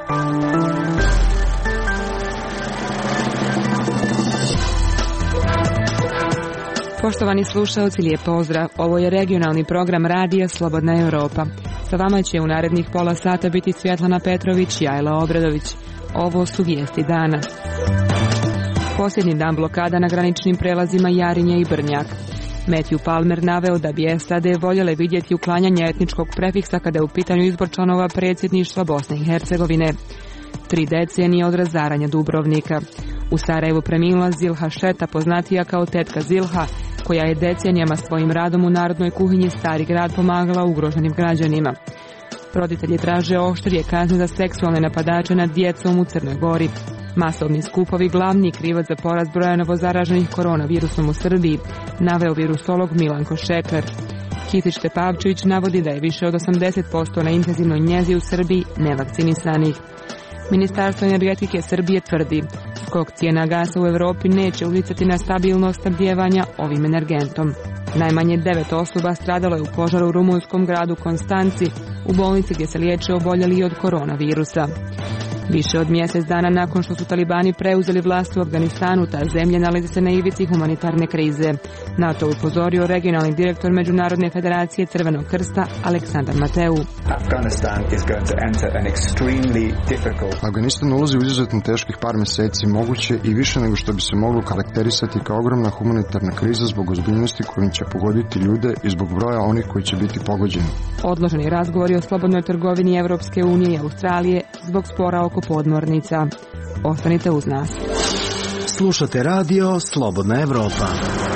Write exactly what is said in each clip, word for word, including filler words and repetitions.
Poštovani slušalci, lijep pozdrav. Ovo je regionalni program Radija Slobodna Europa. Sa vama će u narednih pola sata biti Svjetlana Petrović i Ajla Obradović. Ovo su vijesti dana. Posljednji dan blokada na graničnim prelazima Jarinje i Brnjak. Matthew Palmer naveo da bi S A D voljele vidjeti uklanjanje etničkog prefiksa kada je u pitanju izbor članova predsjedništva Bosne i Hercegovine. Tri decenije od razaranja Dubrovnika. U Sarajevu preminula Zilha Šeta, poznatija kao tetka Zilha, koja je decenijama svojim radom u narodnoj kuhinji Stari grad pomagala ugroženim građanima. Roditelji traže oštrije kazne za seksualne napadače nad djecom u Crnoj Gori. Masovni skupovi glavni krivac za porast broja novozaraženih koronavirusom u Srbiji, naveo virusolog Milanko Šekler. Kisić Tepavčević navodi da je više od osamdeset posto na intenzivnoj njezi u Srbiji nevakcinisanih. Ministarstvo energetike Srbije tvrdi skok cijena gasa u Europi neće utjecati na stabilnost snabdijevanja ovim energentom. Najmanje devet osoba stradalo je u požaru u rumunskom gradu Konstanci, u bolnici gdje se liječe oboljeli od koronavirusa. Više od mjesec dana nakon što su talibani preuzeli vlast u Afganistanu, ta zemlja nalazi se na ivici humanitarne krize. Na to upozorio regionalni direktor Međunarodne federacije Crvenog krsta Aleksandar Mateu. Afganistan ulazi u izuzetno teških par mjeseci, moguće i više nego što bi se moglo karakterisati kao ogromna humanitarna kriza zbog ozbiljnosti kojim će pogoditi ljude i zbog broja onih koji će biti pogođeni. Odloženi razgovori o slobodnoj trgovini Evropske unije i Australije zbog spora oko podmornica. Ostanite uz nas. Slušate radio Slobodna Evropa.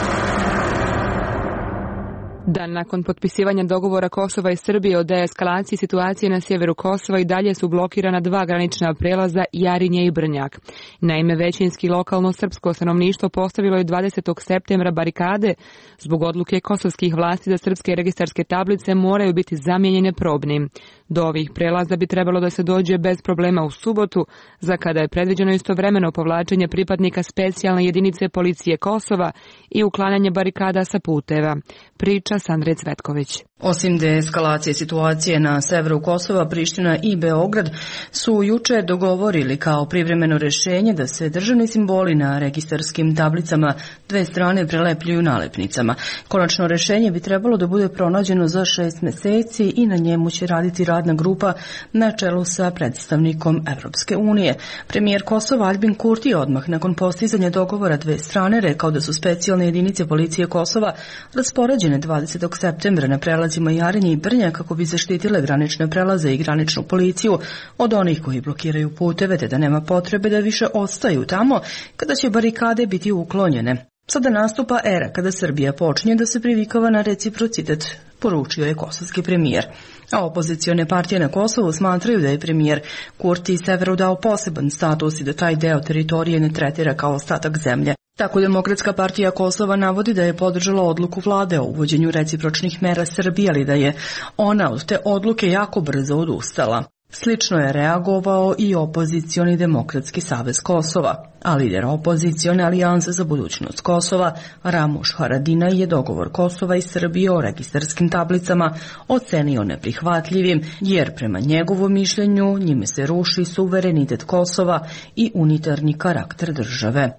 Dan nakon potpisivanja dogovora Kosova i Srbije o deeskalaciji situacije na sjeveru Kosova i dalje su blokirana dva granična prelaza Jarinje i Brnjak. Naime, većinski lokalno srpsko stanovništvo postavilo je dvadesetog septembra barikade zbog odluke kosovskih vlasti da srpske registarske tablice moraju biti zamijenjene probnim. Do ovih prelaza bi trebalo da se dođe bez problema u subotu, za kada je predviđeno istovremeno povlačenje pripadnika specijalne jedinice policije Kosova i uklanjanje barikada sa puteva. Priča Sandre Cvetković. Osim deeskalacije situacije na severu Kosova, Priština i Beograd su jučer dogovorili kao privremeno rješenje da se državni simboli na registarskim tablicama dve strane prelepljuju nalepnicama. Konačno rješenje bi trebalo da bude pronađeno za šest mjeseci i na njemu će raditi radna grupa na čelu sa predstavnikom Evropske unije. Premijer Kosova Aljbin Kurti odmah nakon postizanja dogovora dve strane rekao da su specijalne jedinice policije Kosova raspoređene dvadesetog septembra na prelazima Jarinje i Brnjak kako bi zaštitile granične prelaze i graničnu policiju od onih koji blokiraju puteve, te da nema potrebe da više ostaju tamo kada će barikade biti uklonjene. Sada nastupa era kada Srbija počinje da se privikava na reciprocitet, poručio je kosovski premijer. A opozicione partije na Kosovu smatraju da je premijer Kurti severu dao poseban status i da taj deo teritorije ne tretira kao ostatak zemlje. Tako Demokratska partija Kosova navodi da je podržala odluku vlade o uvođenju recipročnih mera Srbije, ali da je ona od te odluke jako brzo odustala. Slično je reagovao i opozicioni Demokratski savez Kosova, a lider opozicione alijanse za budućnost Kosova, Ramuš Haradinaj, je dogovor Kosova i Srbije o registarskim tablicama ocenio neprihvatljivim, jer prema njegovom mišljenju njime se ruši suverenitet Kosova i unitarni karakter države.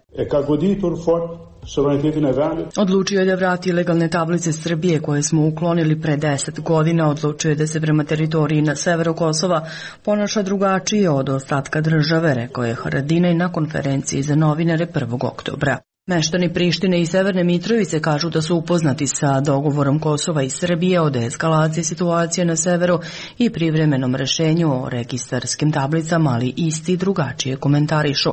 Odlučio je da vrati legalne tablice Srbije koje smo uklonili pre deset godina, odlučio je da se prema teritoriji na severu Kosova ponaša drugačije od ostatka države, rekao je Haradinaj na konferenciji za novinare prvog oktobra. Meštani Prištine i Severne Mitrovice kažu da su upoznati sa dogovorom Kosova i Srbije o deeskalaciji situacije na severu i privremenom rješenju o registarskim tablicama, ali isti drugačije komentarišu.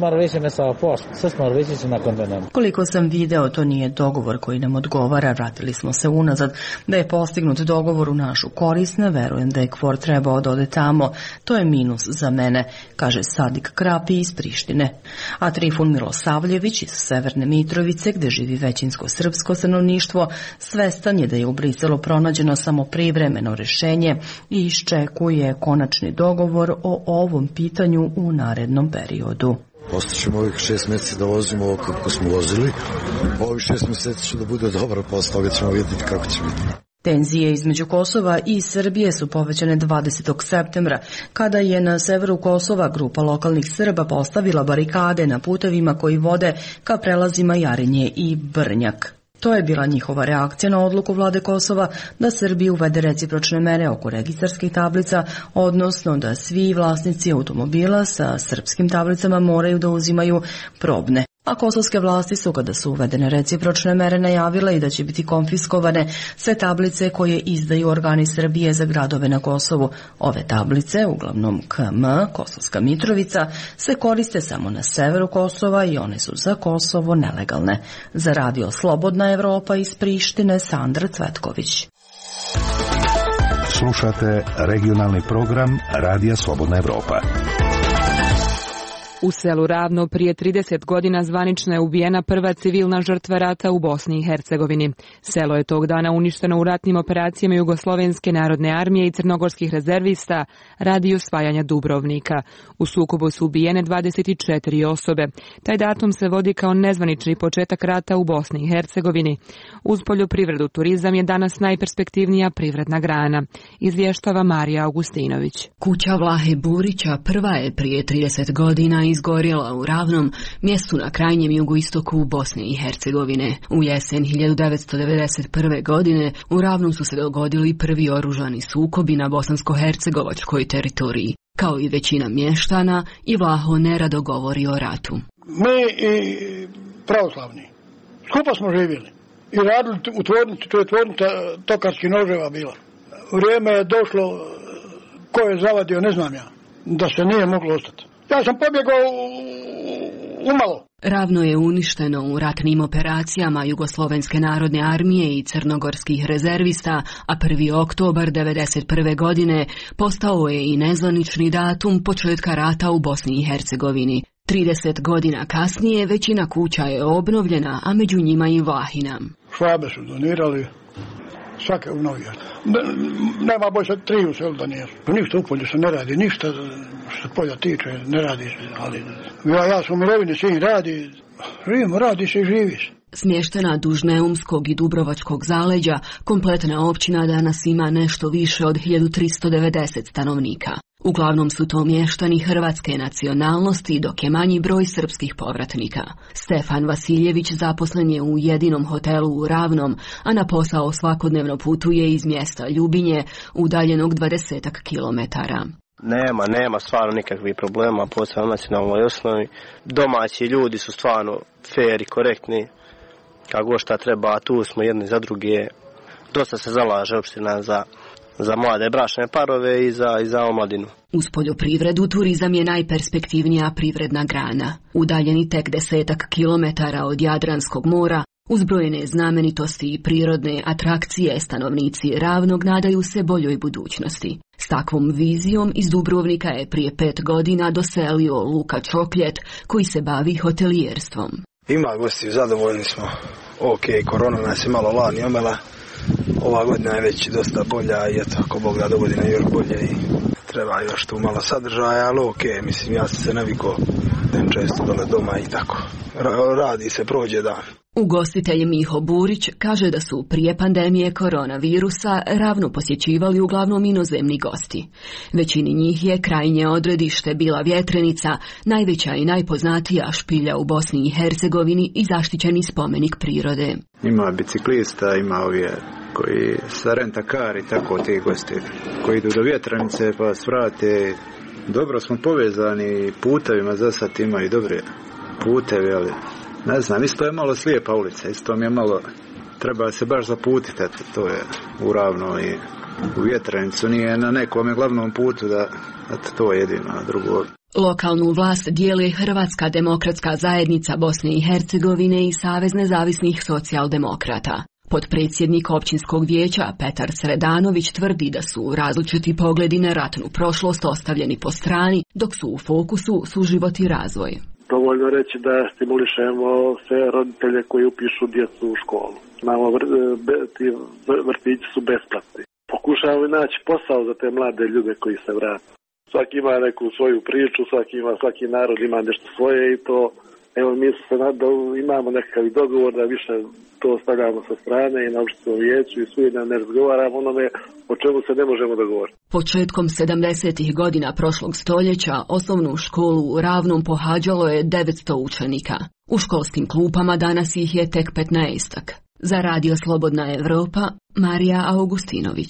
Koliko sam video, to nije dogovor koji nam odgovara, vratili smo se unazad. Da je postignut dogovor u našu korist, ne verujem da je Kvor trebao da ode tamo. To je minus za mene, kaže Sadik Krapi iz Prištine. A Trifun Milosavljević iz Severne Mitrovice, gde živi većinsko srpsko stanovništvo, svestan je da je u Briselu pronađeno samo privremeno rješenje i iščekuje konačni dogovor o ovom pitanju u narednom periodu. Postaćemo ovih šest mjeseci da vozimo ovo kako smo vozili. Ovih šest mjeseci će da bude dobro, posle toga ćemo vidjeti kako će biti. Tenzije između Kosova i Srbije su povećane dvadesetog septembra, kada je na severu Kosova grupa lokalnih Srba postavila barikade na putevima koji vode ka prelazima Jarinje i Brnjak. To je bila njihova reakcija na odluku vlade Kosova da Srbiji uvede recipročne mere oko registarskih tablica, odnosno da svi vlasnici automobila sa srpskim tablicama moraju da uzimaju probne. A kosovske vlasti su, kada su uvedene recipročne mere, najavile i da će biti konfiskovane sve tablice koje izdaju organi Srbije za gradove na Kosovu. Ove tablice, uglavnom K M, Kosovska Mitrovica, se koriste samo na severu Kosova i one su za Kosovo nelegalne. Za radio Slobodna Evropa iz Prištine, Sandra Cvetković. Slušate regionalni program Radija Slobodna Evropa. U selu Ravno prije trideset godina zvanično je ubijena prva civilna žrtva rata u Bosni i Hercegovini. Selo je tog dana uništeno u ratnim operacijama Jugoslovenske narodne armije i crnogorskih rezervista radi osvajanja Dubrovnika. U sukobu su ubijene dvadeset četiri osobe. Taj datum se vodi kao nezvanični početak rata u Bosni i Hercegovini. Uz poljoprivredu, turizam je danas najperspektivnija privredna grana, izvještava Marija Augustinović. Kuća Vlahe Burića prva je prije trideset godina izgorjela u Ravnom, mjestu na krajnjem jugoistoku Bosne i Hercegovine. U jesen hiljadu devetsto devedeset prve. godine u Ravnom su se dogodili prvi oružani sukobi na bosansko-hercegovačkoj teritoriji. Kao i većina mještana, i Vlaho nerado govori o ratu. Mi i pravoslavni skupa smo živjeli i radili u tvornici, to je tvornica tokarskih noževa bila. Vrijeme je došlo, ko je zavadio, ne znam ja, da se nije moglo ostati. Ja sam pobjegao umalo. Ravno je uništeno u ratnim operacijama Jugoslovenske narodne armije i crnogorskih rezervista, a prvi oktobar devedeset prve. godine postao je i nezvanični datum početka rata u Bosni i Hercegovini. trideset godina kasnije većina kuća je obnovljena, a među njima i Vlahina. Švabe su donirali, svake u novija. Nema boj sad tri u selu donirali. Ništa u polju se ne radi, ništa što polja tiče ne radi se, ali ja, ja sam u mirovini, sin radi, živimo, radi se i živiš. Smještena duž Neumskog i Dubrovačkog zaleđa, kompletna općina danas ima nešto više od hiljadu tristo devedeset stanovnika. Uglavnom su to mještani hrvatske nacionalnosti, dok je manji broj srpskih povratnika. Stefan Vasiljević zaposlen je u jedinom hotelu u Ravnom, a na posao svakodnevno putuje iz mjesta Ljubinje, udaljenog dvadesetak kilometara. Nema, nema stvarno nikakvih problema, posebno na nacionalnoj osnovi. Domaći ljudi su stvarno fair i korektni, kako šta treba, tu smo jedni za druge. Dosta se zalaže opština za, za mlade bračne parove i za, i za omladinu. Uz poljoprivredu, turizam je najperspektivnija privredna grana. Udaljeni tek desetak kilometara od Jadranskog mora, uz brojne znamenitosti i prirodne atrakcije, stanovnici Ravnog nadaju se boljoj budućnosti. S takvom vizijom iz Dubrovnika je prije pet godina doselio Luka Čokljet, koji se bavi hotelijerstvom. Ima gosti, zadovoljni smo. Ok, korona nas je malo lani omela. Ova godina je već dosta bolja i eto, ako Bog da do godine još bolje i treba još tu malo sadržaja, ali ok, mislim, ja sam se navikao idem često dole doma i tako. Radi se, prođe dan. Ugostitelj Miho Burić kaže da su prije pandemije koronavirusa Ravno posjećivali uglavnom inozemni gosti. Većini njih je krajnje odredište bila Vjetrenica, najveća i najpoznatija špilja u Bosni i Hercegovini i zaštićeni spomenik prirode. Ima biciklista, ima ovi koji sa rentakar i tako ti gosti koji idu do Vjetrenice pa svrate. Dobro smo povezani putevima, za sad imaju dobre putevi, ali ne znam, isto je malo slijepa ulica, isto mi je malo, treba se baš zaputiti, eto, to je u Ravno i u Vjetrenicu, nije na nekom glavnom putu da, eto, to je jedino, a drugo. Lokalnu vlast dijele Hrvatska demokratska zajednica Bosne i Hercegovine i Savez nezavisnih socijaldemokrata. Potpredsjednik općinskog vijeća Petar Sredanović tvrdi da su različiti pogledi na ratnu prošlost ostavljeni po strani, dok su u fokusu suživot i razvoj. Dovoljno reći da stimulišemo sve roditelje koji upišu djecu u školu. Znamo, ti vrtići su besplatni. Pokušavamo naći posao za te mlade ljude koji se vrate. Svaki ima neku svoju priču, svaki, ima, svaki narod ima nešto svoje i to Evo mi se da imamo nekakav dogovor da više to stavljamo sa strane i na opštinskom vijeću i svi ne razgovaramo onome o čemu se ne možemo dogovoriti. Početkom sedamdesetih godina prošlog stoljeća osnovnu školu u Ravnom pohađalo je devetsto učenika. U školskim klupama danas ih je tek petnaestak. Za Radio Slobodna Evropa, Marija Augustinović.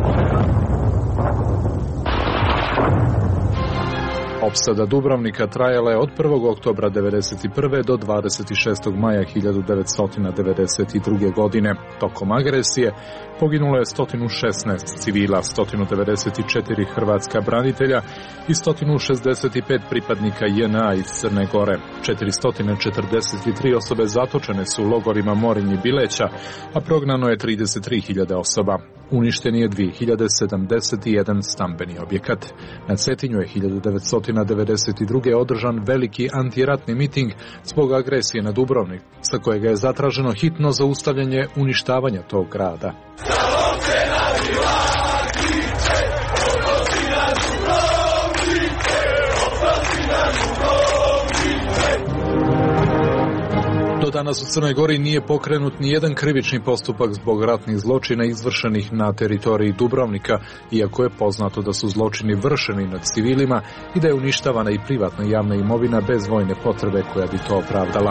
Opsada Dubrovnika trajala je od prvog oktobra devedeset prve do dvadeset šestog maja hiljadu devetsto devedeset druge. godine. Tokom agresije poginulo je sto šesnaest civila, sto devedeset četiri hrvatska branitelja i sto šezdeset pet pripadnika J N A iz Crne Gore. četiristo četrdeset tri osobe zatočene su u logorima Morinj i Bileća, a prognano je trideset tri hiljade osoba. Uništen je dvije hiljade sedamdeset jedan stambeni objekat. Na Cetinju je hiljadu devetsto devedeset druge. održan veliki antiratni miting zbog agresije na Dubrovnik, sa kojega je zatraženo hitno zaustavljanje uništavanja tog grada. Do danas u Crnoj Gori nije pokrenut ni jedan krivični postupak zbog ratnih zločina izvršenih na teritoriji Dubrovnika, iako je poznato da su zločini vršeni nad civilima i da je uništavana i privatna i javna imovina bez vojne potrebe koja bi to opravdala.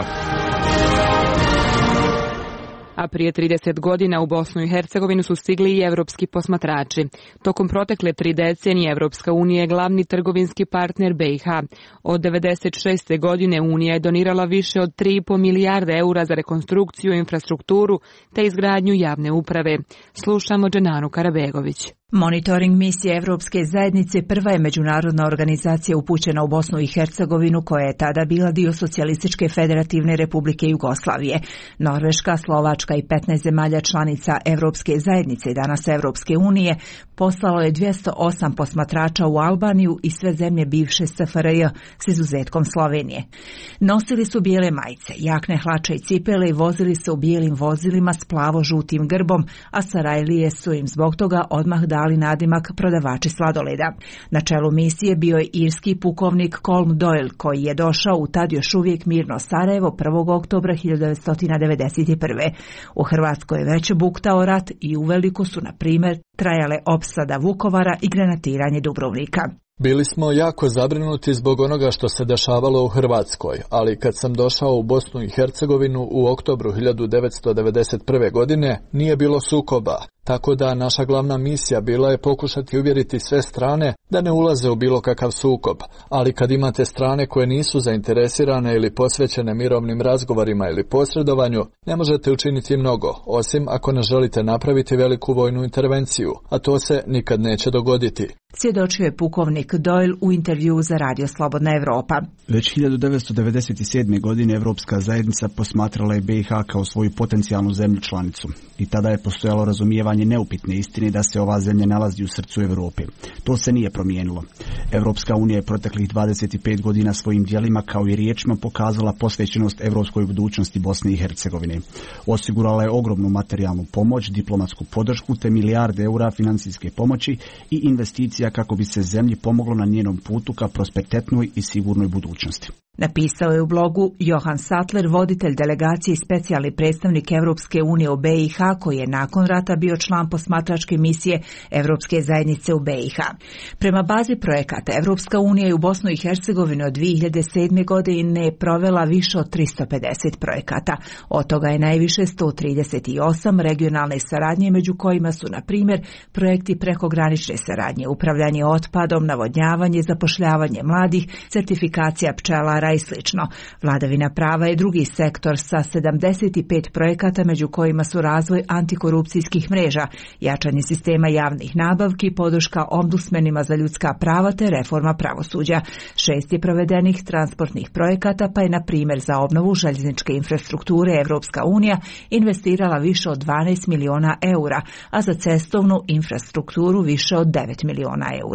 A prije trideset godina u Bosnu i Hercegovinu su stigli i evropski posmatrači. Tokom protekle tri decenije Evropska unija je glavni trgovinski partner B i H. Od devedeset šeste. godine Unija je donirala više od tri i po milijarde eura za rekonstrukciju, infrastrukturu te izgradnju javne uprave. Slušamo Dženanu Karabegović. Monitoring misije Evropske zajednice prva je međunarodna organizacija upućena u Bosnu i Hercegovinu koja je tada bila dio Socijalističke federativne republike Jugoslavije. Norveška, Slovačka i petnaest zemalja članica Evropske zajednice i danas Evropske unije poslalo je dvjesto osam posmatrača u Albaniju i sve zemlje bivše S F R J s izuzetkom Slovenije. Nosili su bijele majice, jakne hlače i cipele i vozili se u bijelim vozilima s plavo-žutim grbom, a Sarajlije su im zbog toga odmah dali nadimak prodavači sladoleda. Na čelu misije bio je irski pukovnik Colm Doyle, koji je došao u tad još uvijek mirno Sarajevo prvog oktobra hiljadu devetsto devedeset prve. U Hrvatskoj je već buktao rat i uveliko su, na primjer, trajale opsada Vukovara i granatiranje Dubrovnika. Bili smo jako zabrinuti zbog onoga što se dešavalo u Hrvatskoj, ali kad sam došao u Bosnu i Hercegovinu u oktobru hiljadu devetsto devedeset prve. godine, nije bilo sukoba. Tako da naša glavna misija bila je pokušati uvjeriti sve strane da ne ulaze u bilo kakav sukob, ali kad imate strane koje nisu zainteresirane ili posvećene mirovnim razgovorima ili posredovanju, ne možete učiniti mnogo, osim ako ne želite napraviti veliku vojnu intervenciju, a to se nikad neće dogoditi. Svjedočio je pukovnik Doyle u intervjuu za Radio Slobodna Evropa. Već hiljadu devetsto devedeset sedme. godine Evropska zajednica posmatrala je B i H kao svoju potencijalnu zemlju članicu i tada je postojalo razumijevanje neupitne istine da se ova zemlja nalazi u srcu Europe. To se nije promijenilo. Evropska unija je proteklih dvadeset pet godina svojim djelima kao i riječima pokazala posvećenost evropskoj budućnosti Bosne i Hercegovine. Osigurala je ogromnu materijalnu pomoć, diplomatsku podršku te milijarde eura financijske pomoći i investicija kako bi se zemlji pomoglo na njenom putu ka prosperitetnoj i sigurnoj budućnosti. Napisao je u blogu Johan Sattler, voditelj delegacije i specijalni predstavnik Evropske unije u B i H, koji je nakon rata bio član posmatračke misije Evropske zajednice u B i H. Prema bazi projekata, Evropska unija je u Bosnu i Hercegovinu od dvije hiljade sedme. godine provela više od tristo pedeset projekata. Od toga je najviše sto trideset osam regionalne saradnje, među kojima su, na primjer, projekti prekogranične saradnje, upravljanje otpadom, navodnjavanje, zapošljavanje mladih, certifikacija pčelara i slično. Vladavina prava je drugi sektor sa sedamdeset pet projekata, među kojima su razvoj antikorupcijskih mreža, jačanje sistema javnih nabavki, podrška ombudsmenima za ljudska prava te reforma pravosuđa. Šest je provedenih transportnih projekata, pa je na primjer za obnovu željezničke infrastrukture Evropska unija investirala više od dvanaest miliona eura, a za cestovnu infrastrukturu više od devet miliona eura.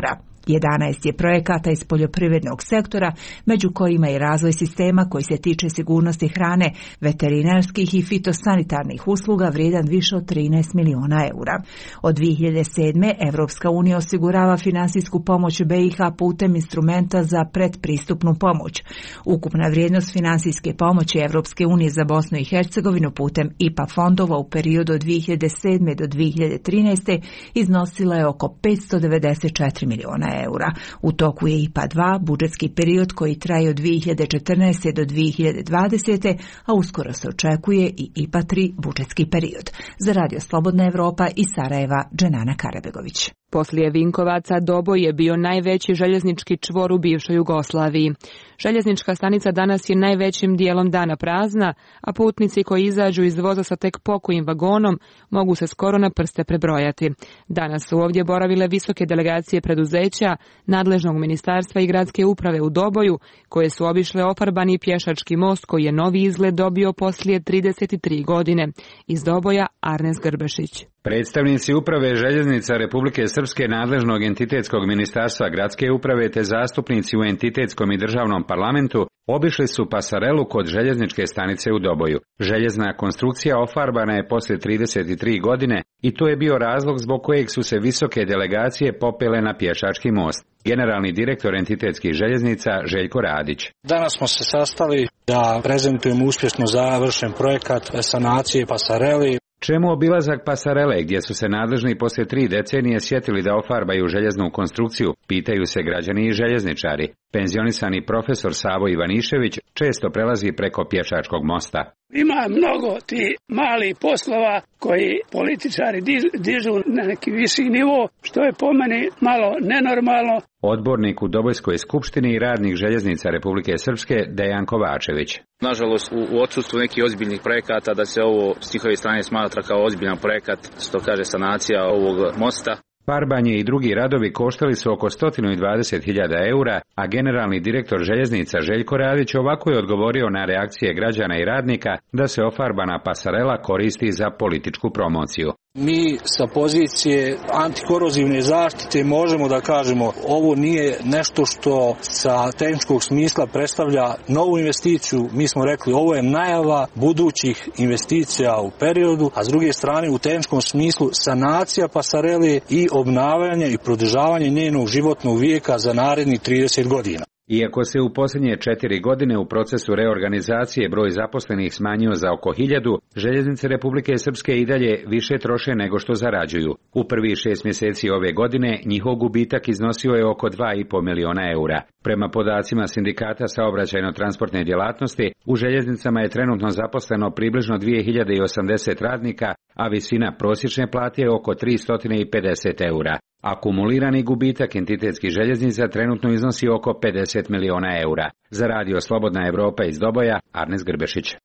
jedanaest je projekata iz poljoprivrednog sektora, među kojima i razvoj sistema koji se tiče sigurnosti hrane, veterinarskih i fitosanitarnih usluga vrijedan više od trinaest miliona eura. Od dvije hiljade sedme. Evropska unija osigurava finansijsku pomoć B i H putem instrumenta za predpristupnu pomoć. Ukupna vrijednost finansijske pomoći Evropske unije za Bosnu i Hercegovinu putem I P A fondova u periodu od dvije hiljade sedme. do dvije hiljade trinaeste. iznosila je oko petsto devedeset četiri miliona eura. U toku je I P A dva, budžetski period koji traje od dvije hiljade četrnaeste. do dvije hiljade dvadesete. a uskoro se očekuje i I P A tri budžetski period. Za Radio Slobodna Evropa iz Sarajeva, Dženana Karabegović. Poslije Vinkovaca Doboj je bio najveći željeznički čvor u bivšoj Jugoslaviji. Željeznička stanica danas je najvećim dijelom dana prazna, a putnici koji izađu iz voza sa tek pokojim vagonom mogu se skoro na prste prebrojati. Danas su ovdje boravile visoke delegacije preduzeća, nadležnog ministarstva i gradske uprave u Doboju, koje su obišle ofarbani pješački most koji je novi izgled dobio poslije trideset tri godine. Iz Doboja Arnes Grbešić. Predstavnici uprave željeznica Republike Srpske, nadležnog entitetskog ministarstva gradske uprave te zastupnici u entitetskom i državnom parlamentu obišli su pasarelu kod željezničke stanice u Doboju. Željezna konstrukcija ofarbana je poslije trideset tri godine i to je bio razlog zbog kojeg su se visoke delegacije popele na pješački most. Generalni direktor entitetskih željeznica Željko Radić. Danas smo se sastali da prezentujemo uspješno završen projekat sanacije pasareli. Čemu obilazak pasarele gdje su se nadležni poslije tri decenije sjetili da ofarbaju željeznu konstrukciju, pitaju se građani i željezničari. Penzionisani profesor Savo Ivanišević često prelazi preko pješačkog mosta. Ima mnogo ti malih poslova koji političari dižu na neki viši nivo, što je po meni malo nenormalno. Odbornik u Dobojskoj skupštini i radnik željeznica Republike Srpske Dejan Kovačević. Nažalost, u odsustvu nekih ozbiljnih projekata da se ovo s njihove strane smatra kao ozbiljan projekat, što kaže sanacija ovog mosta. Farbanje i drugi radovi koštali su oko sto dvadeset hiljada eura, a generalni direktor željeznica Željko Radić ovako je odgovorio na reakcije građana i radnika da se ofarbana pasarela koristi za političku promociju. Mi sa pozicije antikorozivne zaštite možemo da kažemo ovo nije nešto što sa tehničkog smisla predstavlja novu investiciju. Mi smo rekli ovo je najava budućih investicija u periodu, a s druge strane u tehničkom smislu sanacija pasarele i obnavljanje i produžavanje njenog životnog vijeka za narednih trideset godina. Iako se u posljednje četiri godine u procesu reorganizacije broj zaposlenih smanjio za oko hiljadu, željeznice Republike Srpske i dalje više troše nego što zarađuju. U prvih šest mjeseci ove godine njihov gubitak iznosio je oko dva i pol miliona eura. Prema podacima sindikata saobraćajno-transportne djelatnosti, u željeznicama je trenutno zaposleno približno dvije hiljade osamdeset radnika, a visina prosječne plate je oko tristo pedeset eura. Akumulirani gubitak entitetskih željeznica trenutno iznosi oko pedeset miliona eura. Za Radio Slobodna Evropa iz Doboja, Arnes Grbešić.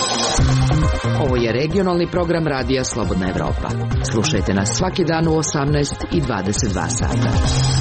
Ovo je regionalni program Radija Slobodna Evropa. Slušajte nas svaki dan u osamnaest i dvadeset dva sata.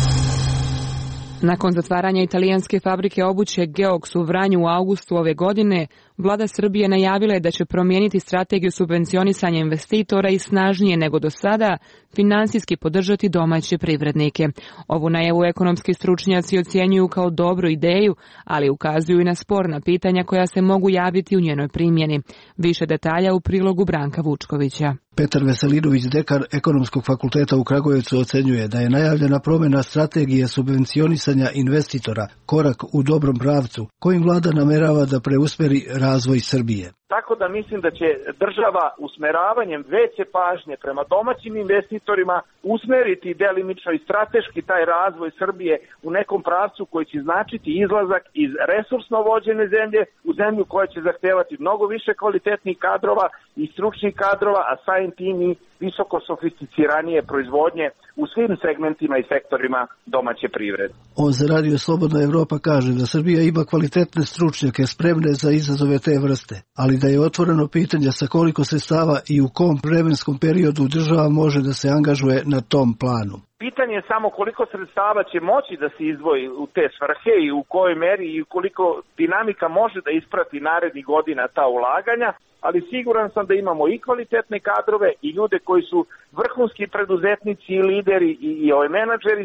Nakon zatvaranja italijanske fabrike obuće Geox u Vranju u avgustu ove godine, vlada Srbije najavila je da će promijeniti strategiju subvencionisanja investitora i snažnije nego do sada finansijski podržati domaće privrednike. Ovu najavu ekonomski stručnjaci ocjenjuju kao dobru ideju, ali ukazuju i na sporna pitanja koja se mogu javiti u njenoj primjeni. Više detalja u prilogu Branka Vučkovića. Petar Veselinović, dekan Ekonomskog fakulteta u Kragujevcu, ocenjuje da je najavljena promjena strategije subvencionisanja investitora korak u dobrom pravcu, kojim vlada namerava da preusmeri razvoj Srbije. Tako da mislim da će država usmeravanjem veće pažnje prema domaćim investitorima usmeriti delimično i strateški taj razvoj Srbije u nekom pravcu koji će značiti izlazak iz resursno vođene zemlje u zemlju koja će zahtevati mnogo više kvalitetnih kadrova i stručnih kadrova, a samim tim i visoko sofisticiranije proizvodnje u svim segmentima i sektorima domaće privrede. On za Radio Slobodna Evropa kaže da Srbija ima kvalitetne stručnjake spremne za izazove te vrste, ali da je otvoreno pitanje sa koliko sredstava i u kom vremenskom periodu država može da se angažuje na tom planu. Pitanje je samo koliko sredstava će moći da se izdvoji u te svrhe i u kojoj meri i koliko dinamika može da isprati narednih godina ta ulaganja, ali siguran sam da imamo i kvalitetne kadrove i ljude koji su vrhunski preduzetnici i lideri i, i ove menadžeri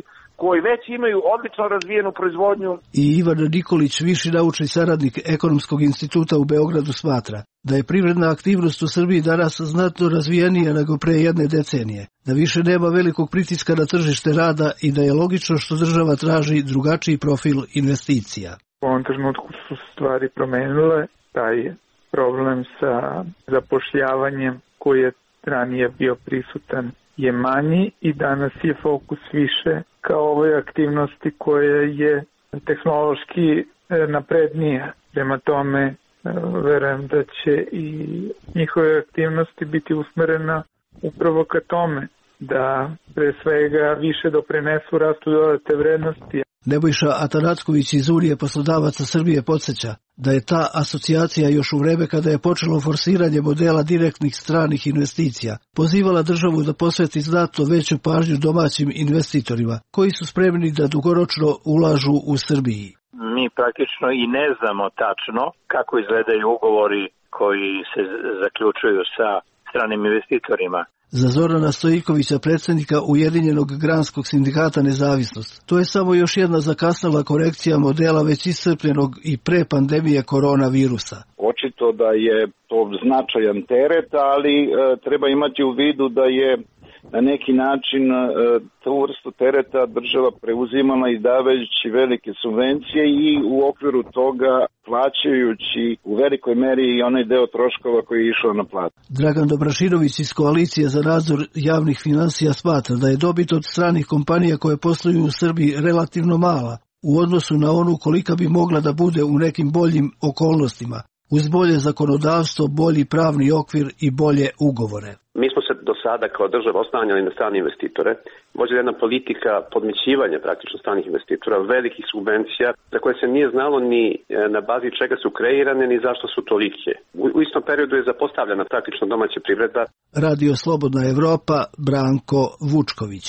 koji već imaju odlično razvijenu proizvodnju. I Ivan Nikolić, viši naučni saradnik Ekonomskog instituta u Beogradu, smatra da je privredna aktivnost u Srbiji danas znatno razvijenija nego pre jedne decenije, da više nema velikog pritiska na tržište rada i da je logično što država traži drugačiji profil investicija. U ovom trenutku su stvari promenile, taj problem sa zapošljavanjem koji je ranije bio prisutan je manji i danas je fokus više ka ovoj aktivnosti koja je tehnološki naprednija. Prema tome, verujem da će i njihove aktivnosti biti usmerena upravo ka tome, da pre svega više doprinesu rastu dodate vrednosti. Nebojša Atanacković iz Unije poslodavaca Srbije podsjeća da je ta asocijacija još u vreme kada je počelo forsiranje modela direktnih stranih investicija pozivala državu da posveti znatno veću pažnju domaćim investitorima koji su spremni da dugoročno ulažu u Srbiji. Mi praktično i ne znamo tačno kako izgledaju ugovori koji se zaključuju sa stranim investitorima. Za Zorana Stojikovića, predsjednika Ujedinjenog granskog sindikata Nezavisnost, to je samo još jedna zakasnala korekcija modela već iscrpljenog i pre pandemije koronavirusa. Očito da je to značajan teret, ali e, treba imati u vidu da je na neki način e, tu vrstu tereta država preuzimala i davajući velike subvencije i u okviru toga plaćajući u velikoj meri i onaj deo troškova koji je išao na platu. Dragan Dobrašinović iz Koalicije za nadzor javnih finansija smatra da je dobit od stranih kompanija koje posluju u Srbiji relativno mala u odnosu na onu kolika bi mogla da bude u nekim boljim okolnostima, uz bolje zakonodavstvo, bolji pravni okvir i bolje ugovore. Mi smo se do sada kao država oslanjali na strane investitore, vođila jedna politika podmićivanja praktično stranih investitora, velikih subvencija za koje se nije znalo ni na bazi čega su kreirane ni zašto su tolike. U istom periodu je zapostavljena praktično domaća privreda. Radio Slobodna Evropa, Branko Vučković.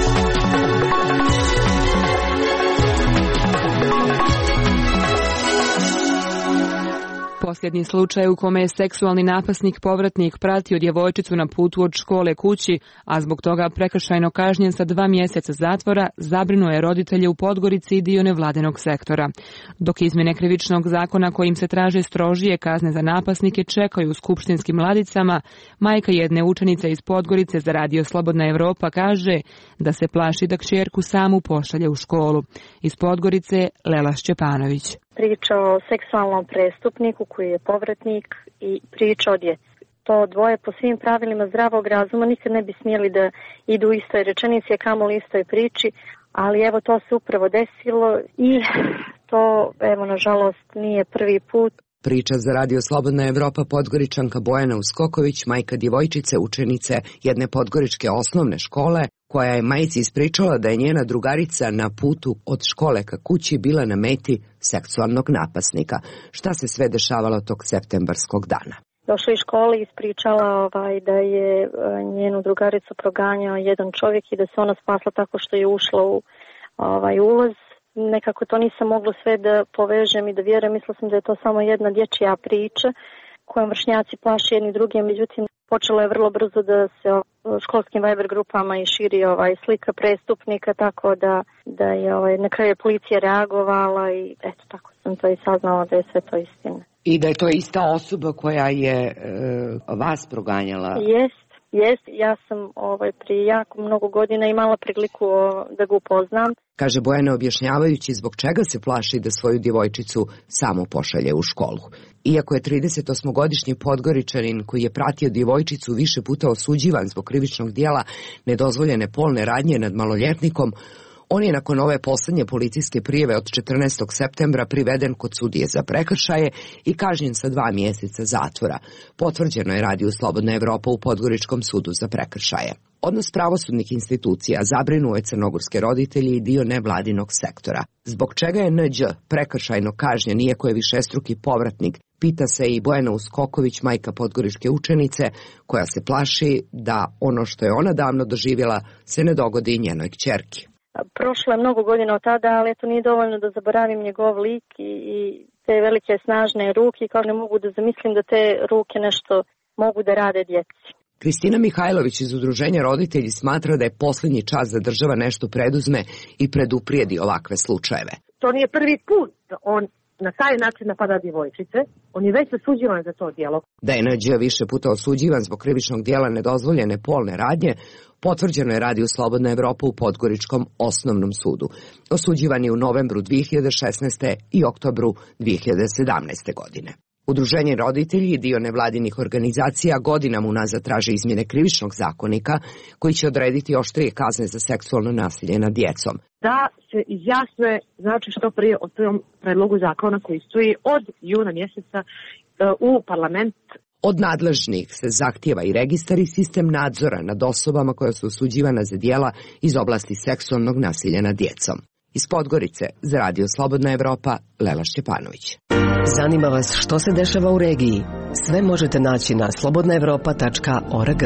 Posljednji slučaj u kome je seksualni napasnik povratnik pratio djevojčicu na putu od škole kući, a zbog toga prekršajno kažnjen sa dva mjeseca zatvora, zabrinuo je roditelje u Podgorici i dio nevladinog sektora. Dok izmjene krivičnog zakona kojim se traže strožije kazne za napasnike čekaju u skupštinskim ladicama, majka jedne učenice iz Podgorice za Radio Slobodna Evropa kaže da se plaši da kćerku samu pošalje u školu. Iz Podgorice Lela Šćepanović. Priča o seksualnom prestupniku koji je povratnik i priča o djeci. To dvoje po svim pravilima zdravog razuma nikad ne bi smjeli da idu u istoj rečenici, a kamoli istoj priči, ali evo to se upravo desilo i to evo nažalost nije prvi put. Priča za Radio Slobodna Evropa Podgoričanka Bojana Uskoković, majka djevojčice, učenice jedne podgoričke osnovne škole, koja je majci ispričala da je njena drugarica na putu od škole ka kući bila na meti seksualnog napasnika. Šta se sve dešavalo tog septembarskog dana? Došla iz škole i ispričala ovaj, da je njenu drugaricu proganjao jedan čovjek i da se ona spasla tako što je ušla u ovaj, ulaz. Nekako to nisam mogla sve da povežem i da vjerujem. Mislila sam da je to samo jedna dječja priča kojom vršnjaci plaše jedni drugi, međutim počelo je vrlo brzo da se školskim Viber grupama i širi ovaj slika prestupnika, tako da, da je ovaj, na kraju policija reagovala i eto tako sam to i saznala da je sve to istina. I da je to ista osoba koja je e, vas proganjala? Jest, jest. Ja sam ovaj, prije jako mnogo godina imala priliku o, da ga upoznam. Kaže Bojana objašnjavajući zbog čega se plaši da svoju djevojčicu samo pošalje u školu. Iako je tridesetosmogodišnji Podgoričanin koji je pratio djevojčicu više puta osuđivan zbog krivičnog dijela nedozvoljene polne radnje nad maloljetnikom, on je nakon ove posljednje policijske prijave od četrnaestog septembra priveden kod sudije za prekršaje i kažnjen sa dva mjeseca zatvora. Potvrđeno je Radio Slobodna Evropa u Podgoričkom sudu za prekršaje. Odnos pravosudnih institucija zabrinuo je crnogorske roditelji i dio nevladinog sektora. Zbog čega je N Đ prekršajno kažnjen, iako je višestruki povratnik, pita se i Bojana Uskoković, majka podgoričke učenice, koja se plaši da ono što je ona davno doživjela se ne dogodi i njenoj kćerki. Prošlo je mnogo godina od tada, ali to nije dovoljno da zaboravim njegov lik i, i te velike snažne ruke, kao ne mogu da zamislim da te ruke nešto mogu da rade djeci. Kristina Mihajlović iz Udruženja Roditelji smatra da je posljednji čas da država nešto preduzme i preduprijedi ovakve slučajeve. To nije prvi put on na taj način napada djevojčice, on je već osuđivan za to djelo. Da je Nađija više puta osuđivan zbog krivičnog djela nedozvoljene polne radnje, potvrđeno je Radio Slobodna Evropa u Podgoričkom osnovnom sudu. Osuđivan je u novembru dvije hiljade šesnaeste. i oktobru dvije hiljade sedamnaeste. godine. Udruženje Roditelji i dio nevladinih organizacija godinama unazad traže izmjene krivičnog zakonika koji će odrediti oštrije kazne za seksualno nasilje nad djecom. Da se izjasnuje znači što prije o tom predlogu zakona koji stoji od juna mjeseca u parlament. Od nadležnih se zahtijeva i registar i sistem nadzora nad osobama koja su osuđivana za djela iz oblasti seksualnog nasilja nad djecom. Iz Podgorice za Radio Slobodna Evropa, Lela Šćepanović. Zanima vas što se dešava u regiji? Sve možete naći na slobodna evropa tačka org.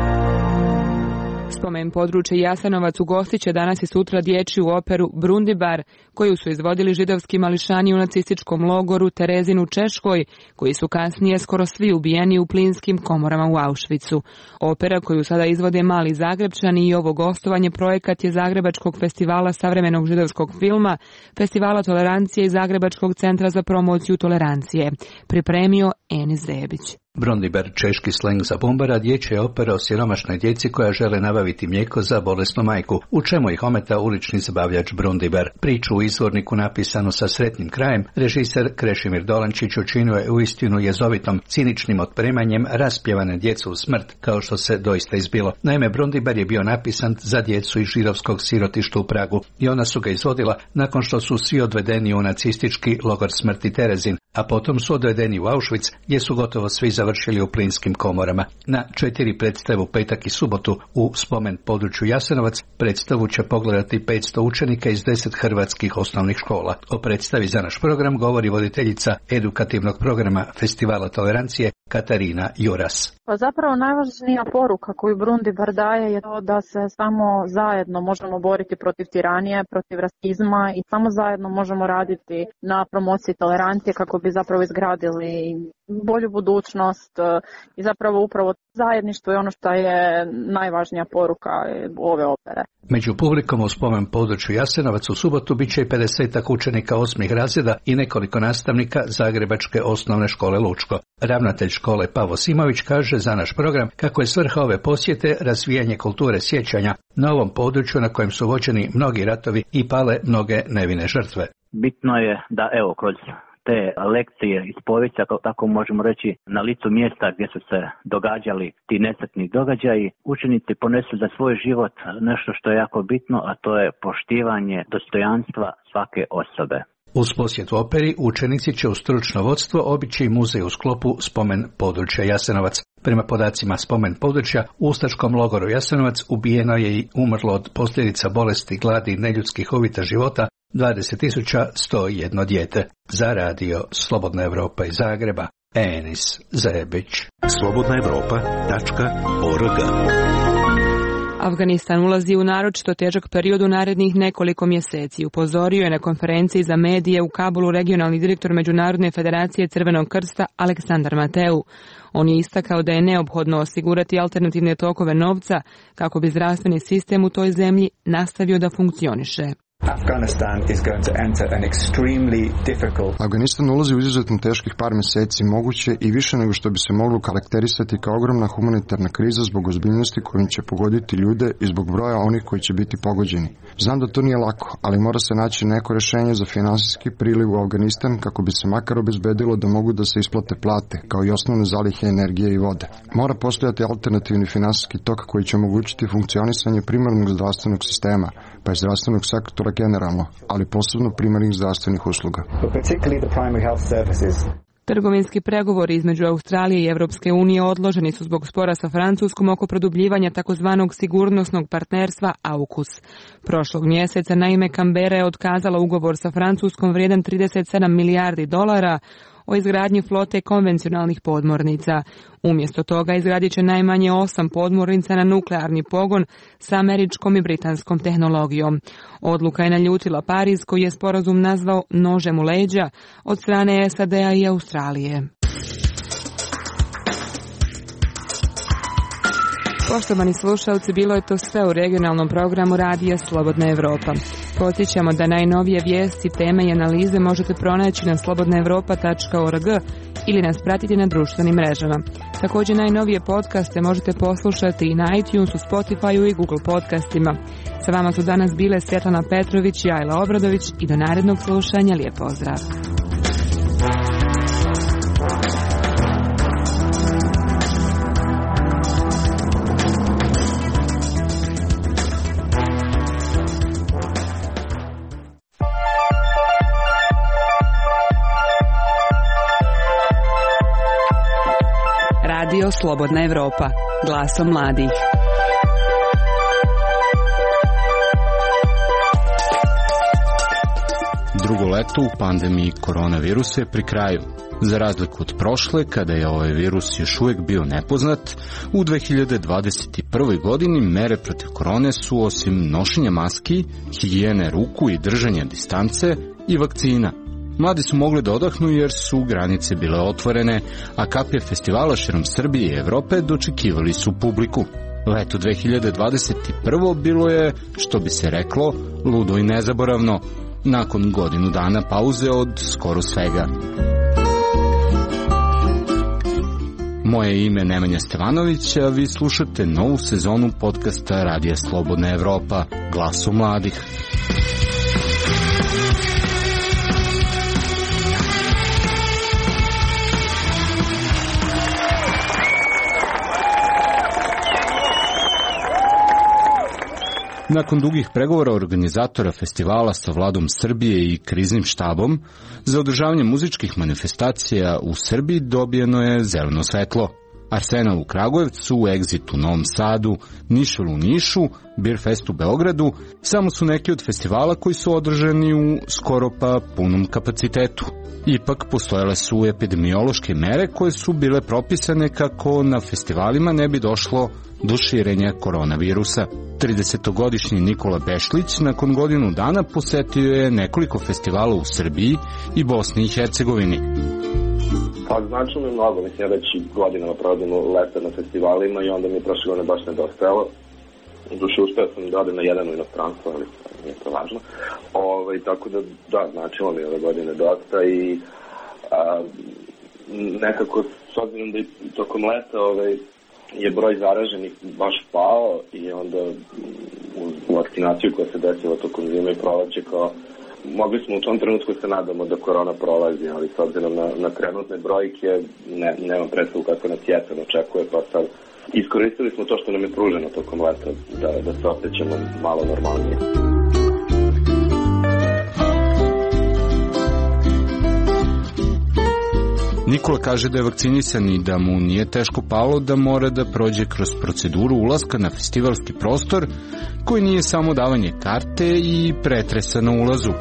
Spomen područje Jasenovac ugostit će danas i sutra dječju operu Brundibar, koju su izvodili židovski mališani u nacističkom logoru Terezin u Češkoj, koji su kasnije skoro svi ubijeni u plinskim komorama u Auschwitzu. Opera koju sada izvode mali Zagrebčani i ovo gostovanje projekat je Zagrebačkog festivala savremenog židovskog filma, Festivala tolerancije i Zagrebačkog centra za promociju tolerancije. Pripremio Enis Zebić. Brundibar, češki sleng za bumbara, dječja opera o siromašnoj djeci koja žele nabaviti mlijeko za bolesnu majku, u čemu ih ometa ulični zabavljač Brundibar. Priču u izvorniku napisanu sa sretnim krajem, režiser Krešimir Dolančić učinio je uistinu jezovitom, ciničnim otpremanjem raspjevane djece u smrt, kao što se doista izbilo. Naime, Brundibar je bio napisan za djecu iz židovskog sirotišta u Pragu i ona su ga izvodila nakon što su svi odvedeni u nacistički logor smrti Terezin, a potom su odvedeni u Auschwitz, gdje su gotovo svi završili u plinskim komorama. Na četiri predstave u petak i subotu u spomen području Jasenovac predstavu će pogledati petsto učenika iz deset hrvatskih osnovnih škola. O predstavi za naš program govori voditeljica edukativnog programa Festivala tolerancije Katarina Juras. Pa zapravo najvažnija poruka koju Brundibar daje je to da se samo zajedno možemo boriti protiv tiranije, protiv rasizma i samo zajedno možemo raditi na promociji tolerancije kako bi zapravo izgradili bolju budućnost i zapravo upravo zajedništvo je ono što je najvažnija poruka ove opere. Među publikom u spomen području Jasenovac u subotu bit će i pedesetak učenika osmih razreda i nekoliko nastavnika Zagrebačke osnovne škole Lučko. Ravnatelj škole Pavo Simović kaže za naš program kako je svrha ove posjete razvijanje kulture sjećanja na ovom području na kojem su vođeni mnogi ratovi i pale mnoge nevine žrtve. Bitno je da evo kroz te lekcije iz povijesti, tako možemo reći, na licu mjesta gdje su se događali ti nesretni događaji, učenici ponesu za svoj život nešto što je jako bitno, a to je poštivanje dostojanstva svake osobe. Uz posjetu operi, učenici će u stručno vodstvo obići muzej u sklopu spomen područja Jasenovac. Prema podacima spomen područja, u ustaškom logoru Jasenovac ubijeno je i umrlo od posljedica bolesti, gladi i neljudskih uvjeta života dvadeset tisuća sto jedan dijete. Za radio Slobodna Evropa iz Zagreba, Enis Zebić. slobodna evropa tačka org. Afganistan ulazi u naročito težak period u narednih nekoliko mjeseci. Upozorio je na konferenciji za medije u Kabulu regionalni direktor Međunarodne federacije Crvenog krsta Aleksandar Mateu. On je istakao da je neophodno osigurati alternativne tokove novca kako bi zdravstveni sistem u toj zemlji nastavio da funkcioniše. Afganistan ulazi u izuzetno teških par mjeseci, moguće i više nego što bi se moglo karakterisati kao ogromna humanitarna kriza zbog ozbiljnosti kojim će pogoditi ljude i zbog broja onih koji će biti pogođeni. Znam da to nije lako, ali mora se naći neko rješenje za finansijski priliv u Afganistan kako bi se makar obezbedilo da mogu da se isplate plate, kao i osnovne zalihe energije i vode. Mora postojati alternativni finansijski tok koji će omogućiti funkcionisanje primarnog zdravstvenog sistema, pa i zdravstvenog sektora generalno, ali posebno primarnih zdravstvenih usluga. Trgovinski pregovori između Australije i Evropske unije odloženi su zbog spora sa Francuskom oko produbljivanja takozvanog sigurnosnog partnerstva AUKUS. Prošlog mjeseca naime Kambera je otkazala ugovor sa Francuskom vrijedan trideset sedam milijardi dolara o izgradnji flote konvencionalnih podmornica. Umjesto toga izgradit će najmanje osam podmornica na nuklearni pogon sa američkom i britanskom tehnologijom. Odluka je naljutila Pariz koji je sporazum nazvao nožem u leđa od strane S A D-a i Australije. Poštovani slušalci, bilo je to sve u regionalnom programu Radija Slobodna Evropa. Podsjećamo da najnovije vijesti, teme i analize možete pronaći na slobodna evropa tačka org ili nas pratiti na društvenim mrežama. Također najnovije podcaste možete poslušati i na iTunesu, Spotifyu i Google podcastima. Sa vama su danas bile Svjetlana Petrović i Ajla Obradović i do narednog slušanja lijep pozdrav. Radio Slobodna Evropa, glasom mladih. Drugo leto u pandemiji koronavirusa je pri kraju. Za razliku od prošle, kada je ovaj virus još uvijek bio nepoznat, u dve hiljade dvadeset prvoj. godini mere protiv korone su osim nošenja maski, higijene ruku i držanja distance i vakcina. Mladi su mogli da odahnu jer su granice bile otvorene, a kapije festivala širom Srbije i Evrope dočekivali su publiku. Leto dve hiljade dvadeset prve. bilo je, što bi se reklo, ludo i nezaboravno, nakon godinu dana pauze od skoro svega. Moje ime je Nemanja Stevanović, a vi slušate novu sezonu podcasta Radija Slobodna Evropa, glasu mladih. Nakon dugih pregovora organizatora festivala sa vladom Srbije i kriznim štabom, za održavanje muzičkih manifestacija u Srbiji dobijeno je zeleno svetlo. Arsenal u Kragujevcu, Exit u Novom Sadu, Nišvel u Nišu, Beerfest u Beogradu, samo su neki od festivala koji su održani u skoro pa punom kapacitetu. Ipak postojale su epidemiološke mere koje su bile propisane kako na festivalima ne bi došlo do širenja koronavirusa. tridesetogodišnji Nikola Bešlić nakon godinu dana posetio je nekoliko festivala u Srbiji i Bosni i Hercegovini. Pa značilo mi mnogo, mislim ja već godinama provodim leta na festivalima i onda mi je prošle godine baš nedostajalo. Duše uspeo sam da odem na jedan u inostranstvo, ali nije to važno. Ove, tako da, da, značilo mi ove godine dosta i a, nekako s obzirom da i tokom leta ove, je broj zaraženih baš pao i onda uz vakcinaciju koja se desila tokom zime i proleće, kao mogli smo u tom trenutku se nadamo da korona prolazi, ali s obzirom na, na trenutne brojke ne, nema predstavu kako nas jesen očekuje, pa sad iskoristili smo to što nam je pruženo tokom leta da, da se osjećamo malo normalnije. Nikola kaže da je vakcinisan i da mu nije teško palo da mora da prođe kroz proceduru ulaska na festivalski prostor, koji nije samo davanje karte i pretresa na ulazu.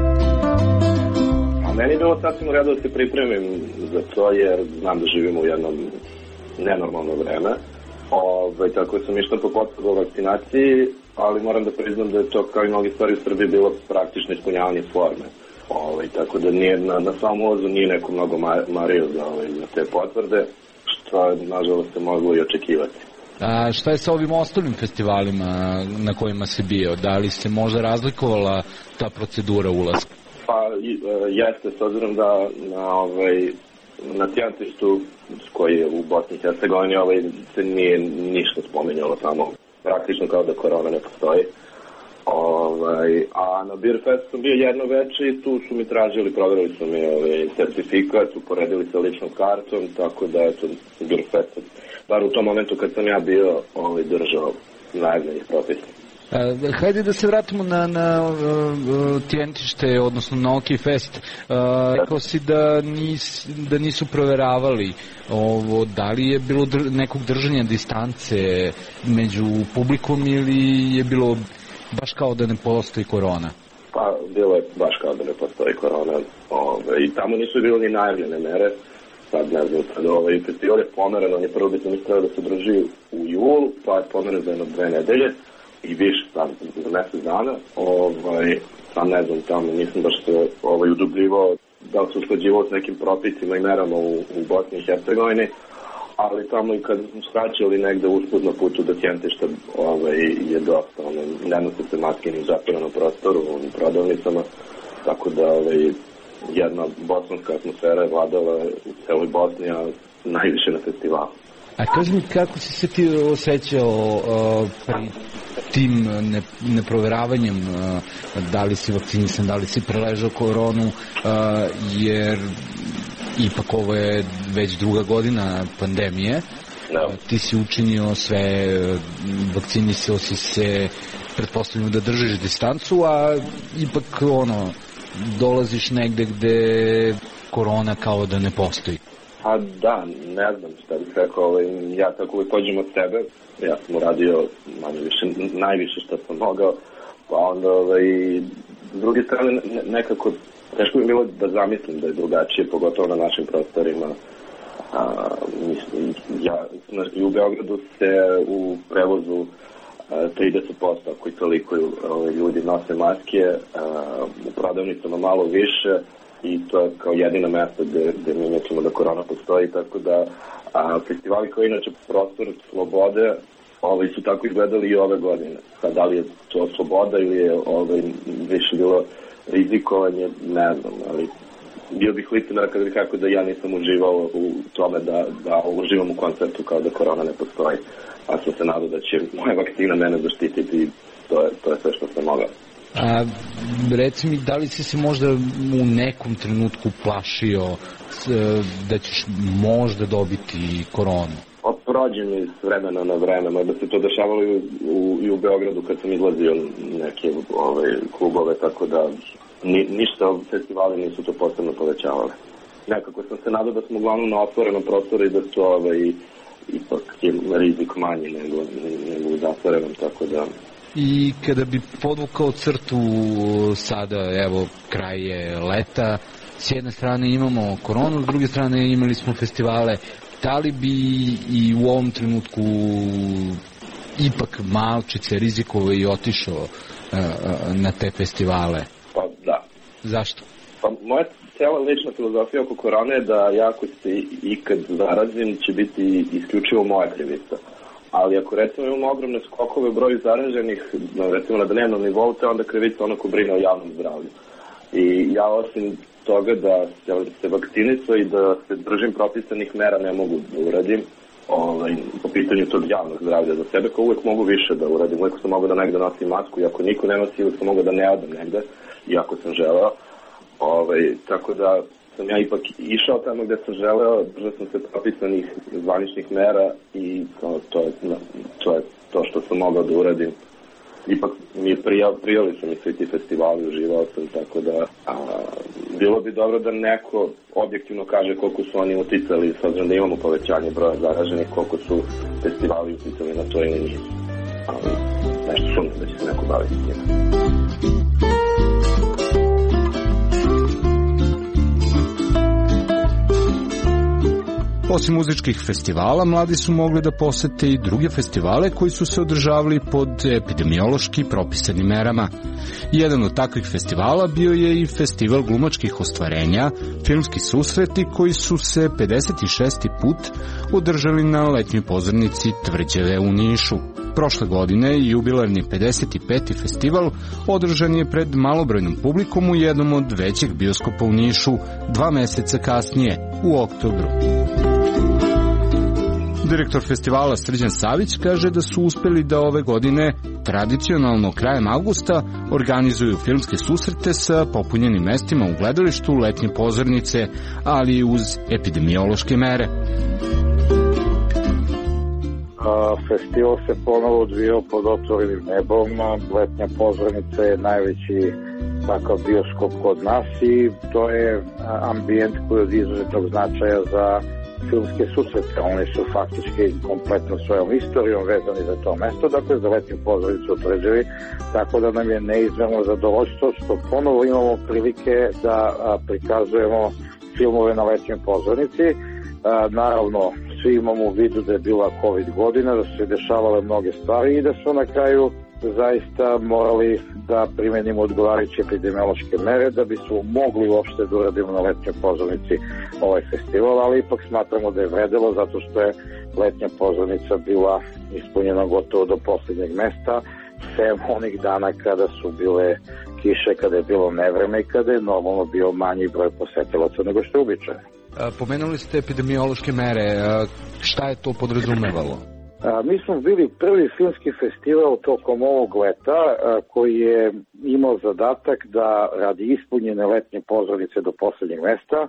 A meni je bilo sasvim u redu da se pripremim za to, jer znam da živimo u jednom nenormalno vreme. Ove, tako sam išla po potvrdu o vakcinaciji, ali moram da priznam da je to, kao i mnogi stvari u Srbiji, bilo praktično ispunjavanje forme. Ove, tako da nije, na, na samom ulazu nije neko mnogo mario za, ove, za te potvrde, što nažalost se moglo i očekivati. A šta je sa ovim ostalim festivalima na kojima si bio? Da li se možda razlikovala ta procedura ulaska? Pa jeste, s obzirom da na, ovaj, na Tijantištu koji je u Bosni i Hercegovini ovaj, se nije ništa spominjalo tamo. Praktično kao da korona ne postoji. Ovaj, a na Beerfest sam bio jedno veče i tu su mi tražili, provjerili su mi ovaj, certifikat, uporedili sa ličnom kartom, tako da je to Beerfest. Bar u tom momentu kad sam ja bio ovaj, držao najavljenih propisa. Uh, hajde da se vratimo na, na uh, Tijentište, odnosno na OK Fest. Uh, rekao si da, nis, da nisu proveravali ovo, da li je bilo dr nekog držanja distance među publikom ili je bilo baš kao da ne postoji korona? Pa, bilo je baš kao da ne postoji korona. Ove, i tamo nisu bilo ni najavljene mere. Sad ne znam, sad ovaj festival je pomeren, on je prvo bitno mislio da se drži u julu, pa je pomeren za jedno dve nedelje i više sad za mesec dana. Ovaj, sam ne znam, tamo nisam baš se ovaj, udubljivao da se usklađivao s nekim propisima i merama u, u Bosni i Hercegovini, ali tamo i kad smo skraćali negde usput na putu do Kjentišta, ovaj, je dosta, ono, ne nose se maske ni u zatvorenom prostoru, u prodavnicama, tako da ovaj, jedna bosanska atmosfera je vladala u celoj Bosni, a najviše na festivalu. A kaži mi, kako si se ti osjećao uh, pri tim ne, neproveravanjem, uh, da li si vakcinisan, da li si preležao koronu, uh, jer ipak ovo je već druga godina pandemije, no. uh, ti si učinio sve, uh, vakcinisao si se, pretpostavljamo da držiš distancu, a ipak ono, dolaziš negde gde korona kao da ne postoji. A da, ne znam šta bih rekao, ovaj, ja tako uvijek pođem od sebe, ja sam uradio manje više, najviše što sam mogao, pa onda ovaj, s druge strane ne, nekako teško bi bilo da zamislim da je drugačije, pogotovo na našim prostorima. A, mislim, ja, i u Beogradu se u prevozu a, trideset posto ako i toliko ovaj, ljudi nose maske, a, u prodavnicama malo više, i to je kao jedina mesta gde, gde mi nećemo da korona postoji, tako da a, festivali koji inače prostor slobode ovaj, su tako izgledali i ove godine. Sad, da li je to sloboda ili je ovaj, više bilo rizikovanje, ne znam, ali bio bih licenar kada bih rekao da ja nisam uživao u tome da, da uživam u koncertu kao da korona ne postoji, a sam se nadao da će moja vakcina mene zaštititi i to je, to je sve što sam mogao. A, reci mi, da li si se možda u nekom trenutku plašio da ćeš možda dobiti koronu? Prođe mi s vremena na vreme, da se to dešavalo i u, i u Beogradu kad sam izlazio neke ovaj, klubove, tako da ni, ništa festivali nisu to posebno povećavali. Nekako sam se nadao da smo uglavnom na otvorenom prostoru i da su ovaj, ipak je rizik manji nego, nego u zatvorenom, tako da... I kada bi podvukao crtu sada, evo, kraj je leta, s jedne strane imamo koronu, s druge strane imali smo festivale, da li bi i u ovom trenutku ipak malčice rizikovao i otišao uh, na te festivale? Pa da. Zašto? Pa moja cijela lična filozofija oko korone je da ja ako se ikad zarazim će biti isključivo moja krivica. Ali ako recimo imamo ogromne skokove u broju zaraženih, recimo na dnevnom nivou, to je onda krivica ono ko brine o javnom zdravlju. I ja osim toga da se vakcinisao i da se držim propisanih mera ne mogu da uradim ovaj, po pitanju tog javnog zdravlja za sebe, kao uvek mogu više da uradim. Uvijek sam mogao da negde nosim masku i ako niko ne nosi, uvijek sam mogao da ne odam negde, iako sam želeo. Ovaj, tako da sam ja ipak išao tamo gde sam želeo, držao sam se propisanih zvaničnih mera i to, to, je, to je to što sam mogao da uradim. Ipak mi je prijali, prijali su mi svi ti festivali, uživao sam, tako da a, bilo bi dobro da neko objektivno kaže koliko su oni uticali, s obzirom da imamo povećanje broja zaraženih, koliko su festivali uticali na to ili nisu. Ali nešto sumnjam da će se neko baviti s njima. Osim muzičkih festivala, mladi su mogli da posete i druge festivale koji su se održavali pod epidemiološki propisanim merama. Jedan od takvih festivala bio je i festival glumačkih ostvarenja, filmski susreti koji su se pedeset šesti put održali na letnjoj pozornici Tvrđave u Nišu. Prošle godine jubilarni pedeset peti festival održan je pred malobrojnom publikom u jednom od većeg bioskopa u Nišu dva meseca kasnije, u oktobru. Direktor festivala Srđan Savić kaže da su uspeli da ove godine, tradicionalno krajem avgusta, organizuju filmske susrete sa popunjenim mestima u gledalištu letnje pozornice, ali i uz epidemiološke mere. Festival se ponovo odvijao pod otvorenim nebom, letnja pozornica je najveći takav bioskop kod nas i to je ambijent koji je od izuzetnog značaja za filmske susrete. Oni su faktički kompletno svojom istorijom vezani za to mesto, dakle za letnju pozornicu u Tvrđavi, tako da nam je neizmjerno zadovoljstvo što ponovo imamo prilike da prikazujemo filmove na letnjoj pozornici. Naravno, svi imamo u vidu da je bila COVID godina, da su se dešavale mnoge stvari i da su na kraju zaista morali da primenimo odgovarajuće epidemiološke mere da bismo mogli uopšte da uradimo na letnjoj pozornici ovaj festival, ali ipak smatramo da je vredelo zato što je letnja pozornica bila ispunjena gotovo do poslednjeg mesta, sem onih dana kada su bile kiše, kada je bilo nevreme i kada je normalno bio manji broj posetilaca nego što je uobičajeno. Pomenuli ste epidemiološke mere, šta je to podrazumevalo? Mi smo bili prvi filmski festival tokom ovog leta koji je imao zadatak da radi ispunjene letnje pozornice do poslednjeg mesta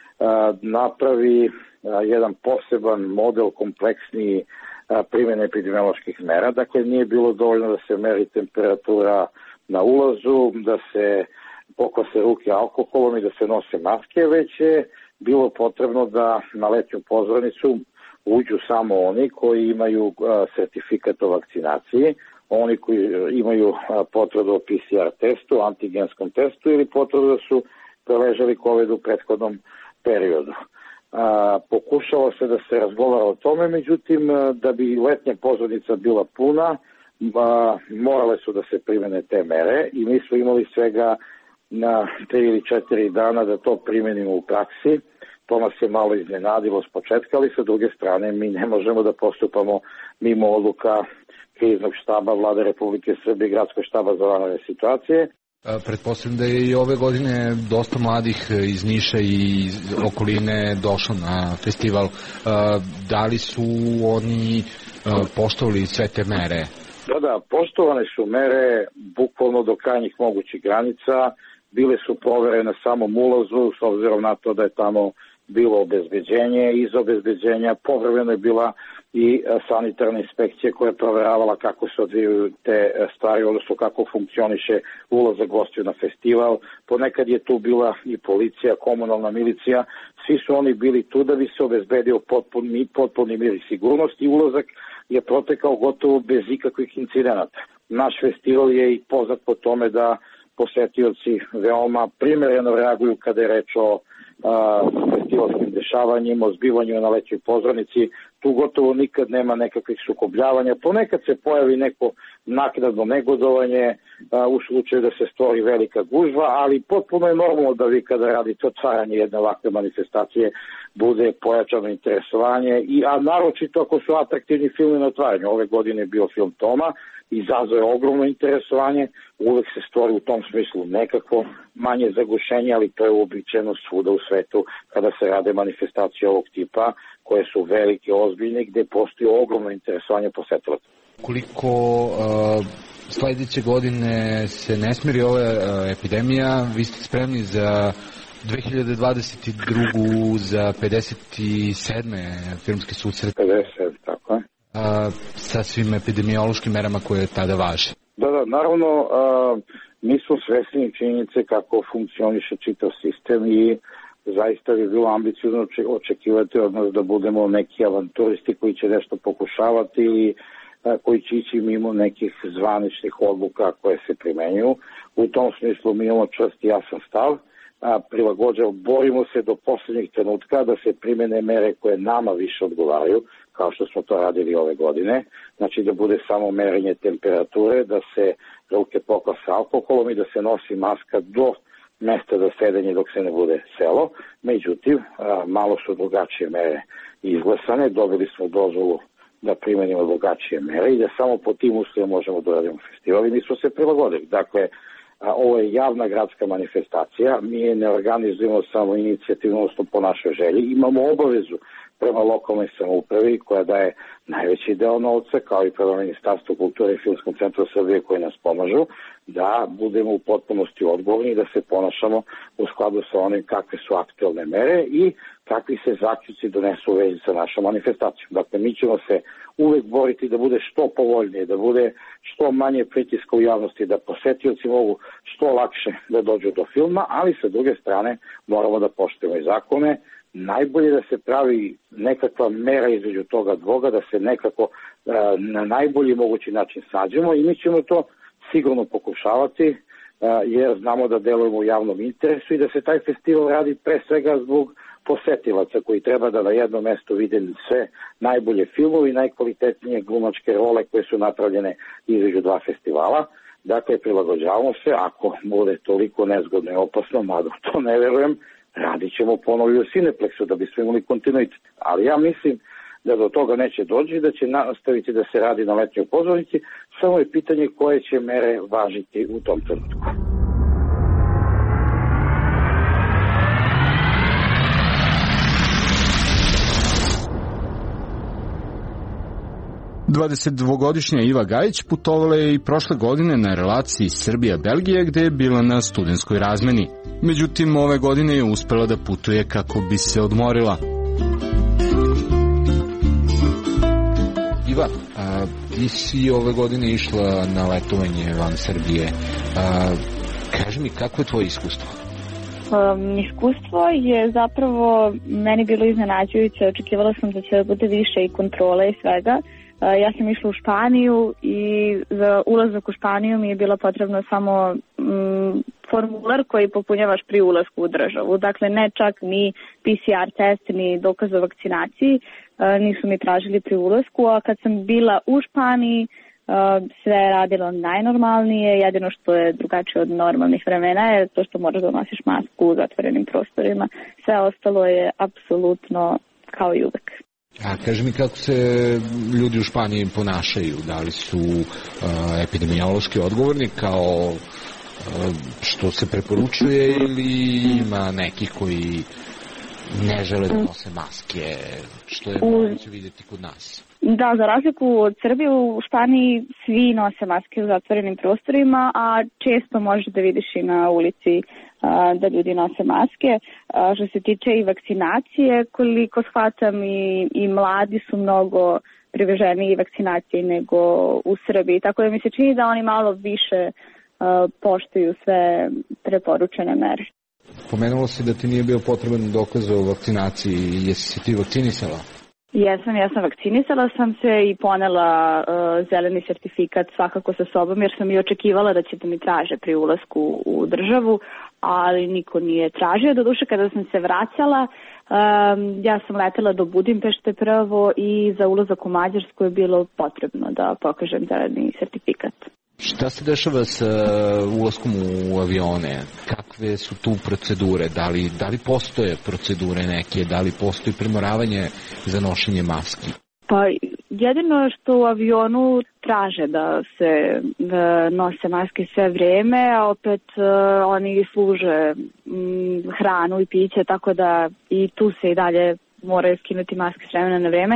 napravi jedan poseban model kompleksniji primjene epidemioloških mera. Dakle, nije bilo dovoljno da se meri temperatura na ulazu, da se pokose ruke alkoholom i da se nose maske, već je bilo potrebno da na letnju pozornicu uđu samo oni koji imaju sertifikat o vakcinaciji, oni koji imaju potvrdu o P C R testu, antigenskom testu ili potvrdu da su preležali COVID u prethodnom periodu. A, pokušalo se da se razgovara o tome, međutim, da bi letnja pozornica bila puna, a, morale su da se primene te mere i mi smo imali svega na tri ili četiri dana da to primenimo u praksi. To nas je malo iznenadilo s početka, ali sa druge strane mi ne možemo da postupamo mimo odluka kriznog štaba Vlade Republike Srbije i Gradskog štaba za vanredne situacije. Pretpostavljam da je i ove godine dosta mladih iz Niša i iz okoline došlo na festival. Da li su oni poštovali sve te mere? Da, da, poštovane su mere bukvalno do krajnjih mogućih granica. Bile su provere na samom ulazu, s obzirom na to da je tamo bilo obezbeđenje. Iz obezbeđenja povremeno je bila i sanitarna inspekcija koja je proveravala kako se odvijaju te stvari, odnosno kako funkcioniše ulazak gostiju na festival. Ponekad je tu bila i policija, komunalna milicija. Svi su oni bili tu da bi se obezbedio potpuni, potpuni mir i sigurnost i ulazak je protekao gotovo bez ikakvih incidenata. Naš festival je i poznat po tome da posetioci veoma primereno reaguju kada je reč o festivalskim dešavanjima, o zbivanju na letnjoj pozornici. Tu gotovo nikad nema nekakvih sukobljavanja. Ponekad se pojavi neko naknadno negodovanje a, u slučaju da se stvori velika gužva, ali potpuno je normalno da vi kada radite otvaranje jedne ovakve manifestacije bude pojačano interesovanje, i, a naročito ako su atraktivni filmi na otvaranju. Ove godine je bio film Toma, izazvao je ogromno interesovanje, uvek se stvori u tom smislu nekakvo manje zagušenje, ali to je uobičajeno svuda u svetu kada se rade manifestacije ovog tipa, koje su velike, ozbiljne, gde postoji ogromno interesovanje posetilaca. Koliko uh, sledeće godine se ne smiri ova uh, epidemija, vi ste spremni za dve hiljade dvadeset drugu za pedeset sedme filmske susrete? pedeset sedam, tako je. Uh, sa svim epidemiološkim merama koje tada važe. Da, da, naravno, uh, mi smo svesni činjenice kako funkcioniše čitav sistem i zaista bi bilo ambiciozno očekivati od nas da budemo neki avanturisti koji će nešto pokušavati i uh, koji će ići mimo nekih zvaničnih odluka koje se primenjuju. U tom smislu mi imamo čvrst i jasan stav, a, prilagođava, borimo se do poslednjih trenutka da se primene mere koje nama više odgovaraju, kao što smo to radili ove godine, znači da bude samo merenje temperature, da se ruke pokose alkoholom i da se nosi maska do mesta za sedenje dok se ne bude selo. Međutim, malo su drugačije mere izglasane, dobili smo dozvolu da primenimo drugačije mere i da samo po tim uslovima možemo da radimo festival i mi smo se prilagodili. Dakle, ovo je javna gradska manifestacija, mi je ne organizujemo samo inicijativno, odnosno po našoj želji, imamo obavezu prema lokalnoj samoupravi koja daje najveći deo novca, kao i prema Ministarstvu kulture i Filmskom centru Srbije koji nas pomažu, da budemo u potpunosti odgovorni i da se ponašamo u skladu sa onim kakve su aktualne mere i kakvi se zaključci donesu u vezi sa našom manifestacijom. Dakle, mi ćemo se uvek boriti da bude što povoljnije, da bude što manje pritiska u javnosti, da posetioci mogu što lakše da dođu do filma, ali sa druge strane moramo da poštujemo i zakone. Najbolje da se pravi nekakva mera između toga dvoga, da se nekako na najbolji mogući način sađemo i mi ćemo to sigurno pokušavati, jer znamo da delujemo u javnom interesu i da se taj festival radi pre svega zbog posetilaca koji treba da na jednom mestu vide sve najbolje filmove i najkvalitetnije glumačke role koje su napravljene između dva festivala. Dakle, prilagođavamo se, ako bude toliko nezgodno i opasno, mada to ne verujem, radit ćemo ponovo i u Cineplexu da bismo imali kontinuitet. Ali ja mislim da do toga neće doći, da će nastaviti da se radi na letnjoj pozornici, samo je pitanje koje će mere važiti u tom trenutku. dvadesetdvogodišnja Iva Gajić putovala je i prošle godine na relaciji Srbija-Belgija gde je bila na studentskoj razmeni. Međutim, ove godine je uspela da putuje kako bi se odmorila. Iva, a, ti si ove godine išla na letovanje van Srbije. A, kaži mi, kako je tvoje iskustvo? Um, iskustvo je zapravo meni bilo iznenađujuće. Očekivala sam da će bude više i kontrole i svega. Ja sam išla u Španiju i za ulazak u Španiju mi je bilo potrebno samo mm, formular koji popunjavaš pri ulasku u državu. Dakle, ne čak ni P C R test, ni dokaz o vakcinaciji nisu mi tražili pri ulasku, a kad sam bila u Španiji sve je radilo najnormalnije, jedino što je drugačije od normalnih vremena je to što moraš da nosiš masku u zatvorenim prostorima. Sve ostalo je apsolutno kao i uvek. A kaži mi kako se ljudi u Španiji ponašaju, da li su uh, epidemiološki odgovorni kao uh, što se preporučuje ili ima neki koji ne žele da nose maske, što je moguće vidjeti kod nas? Da, za razliku od Srbije, u Španiji svi nose maske u zatvorenim prostorima, a često možeš da vidiš i na ulici a, da ljudi nose maske. A, što se tiče i vakcinacije, koliko shvatam i, i mladi su mnogo priveženiji vakcinaciji nego u Srbiji. Tako da mi se čini da oni malo više a, poštuju sve preporučene mere. Pomenulo si da ti nije bio potreban dokaz o vakcinaciji. Jesi se ti vakcinisala? Jesam, ja sam vakcinisala sam se i ponela uh, zeleni sertifikat svakako sa sobom jer sam i očekivala da će da mi traže pri ulasku u državu, ali niko nije tražio. Doduše kada sam se vraćala, um, ja sam letela do Budimpešte prvo i za ulazak u Mađarsku je bilo potrebno da pokažem zeleni sertifikat. Šta se dešava sa ulaskom u avione? Kakve su tu procedure? Da li, da li postoje procedure neke? Da li postoji primoravanje za nošenje maski? Pa jedino što u avionu traže da se da nose maske sve vreme, a opet uh, oni služe m, hranu i piće, tako da i tu se i dalje moraju skinuti maske s vremena na vreme,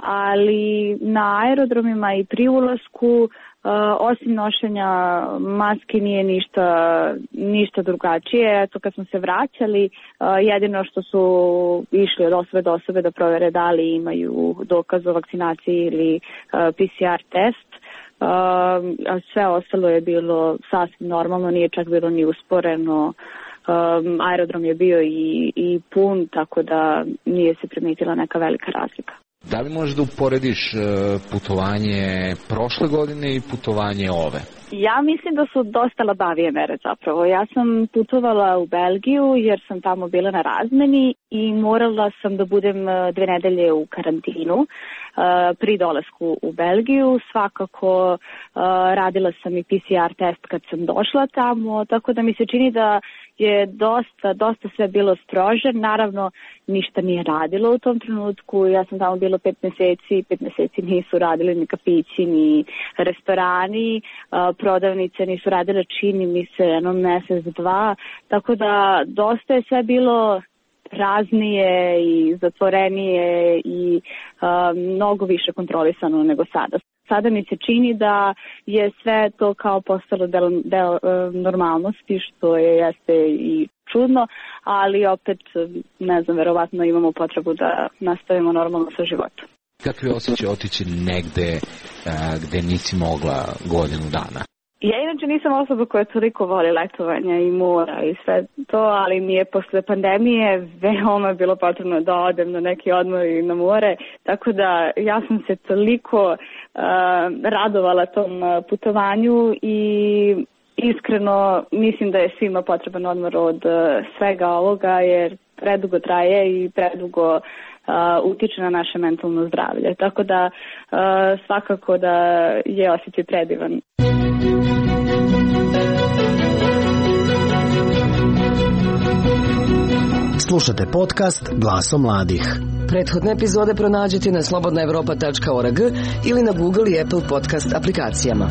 ali na aerodromima i pri ulasku Uh, osim nošenja maske nije ništa, ništa drugačije. Eto, kad smo se vraćali, uh, jedino što su išli od osobe do osobe da provere da li imaju dokaz o vakcinaciji ili uh, P C R test. Uh, a sve ostalo je bilo sasvim normalno, nije čak bilo ni usporeno. Um, aerodrom je bio i, i pun, tako da nije se primetila neka velika razlika. Da li možeš da uporediš putovanje prošle godine i putovanje ove? Ja mislim da su dosta labavije mere zapravo. Ja sam putovala u Belgiju jer sam tamo bila na razmeni i morala sam da budem dve nedelje u karantinu pri dolasku u Belgiju. Svakako radila sam i P C R test kad sam došla tamo, tako da mi se čini da je dosta, dosta sve bilo strože. Naravno, ništa nije radilo u tom trenutku. Ja sam tamo bila pet meseci, pet meseci nisu radili ni kafići, ni restorani, prodavnice nisu radile, čini mi se, jedno mesec, dva. Tako da dosta je sve bilo praznije i zatvorenije i uh, mnogo više kontrolisano nego sada. Sada mi se čini da je sve to kao postalo del, del uh, normalnosti, što je jeste i čudno, ali opet, ne znam, verovatno imamo potrebu da nastavimo normalno sa životom. Kakvi osjećaj otići negde uh, gde nisi mogla godinu dana? Ja inače nisam osoba koja toliko voli letovanja i mora i sve to, ali mi je posle pandemije veoma bilo potrebno da odem na neki odmor i na more, tako da ja sam se toliko uh, radovala tom putovanju i iskreno mislim da je svima potreban odmor od uh, svega ovoga jer predugo traje i predugo Uh, utiče na naše mentalno zdravlje. Tako da uh, svakako da je osjećaj predivan. Slušate podcast Glasom mladih. Prethodne epizode pronađite na slobodna evropa tačka org ili na Google i Apple podcast aplikacijama.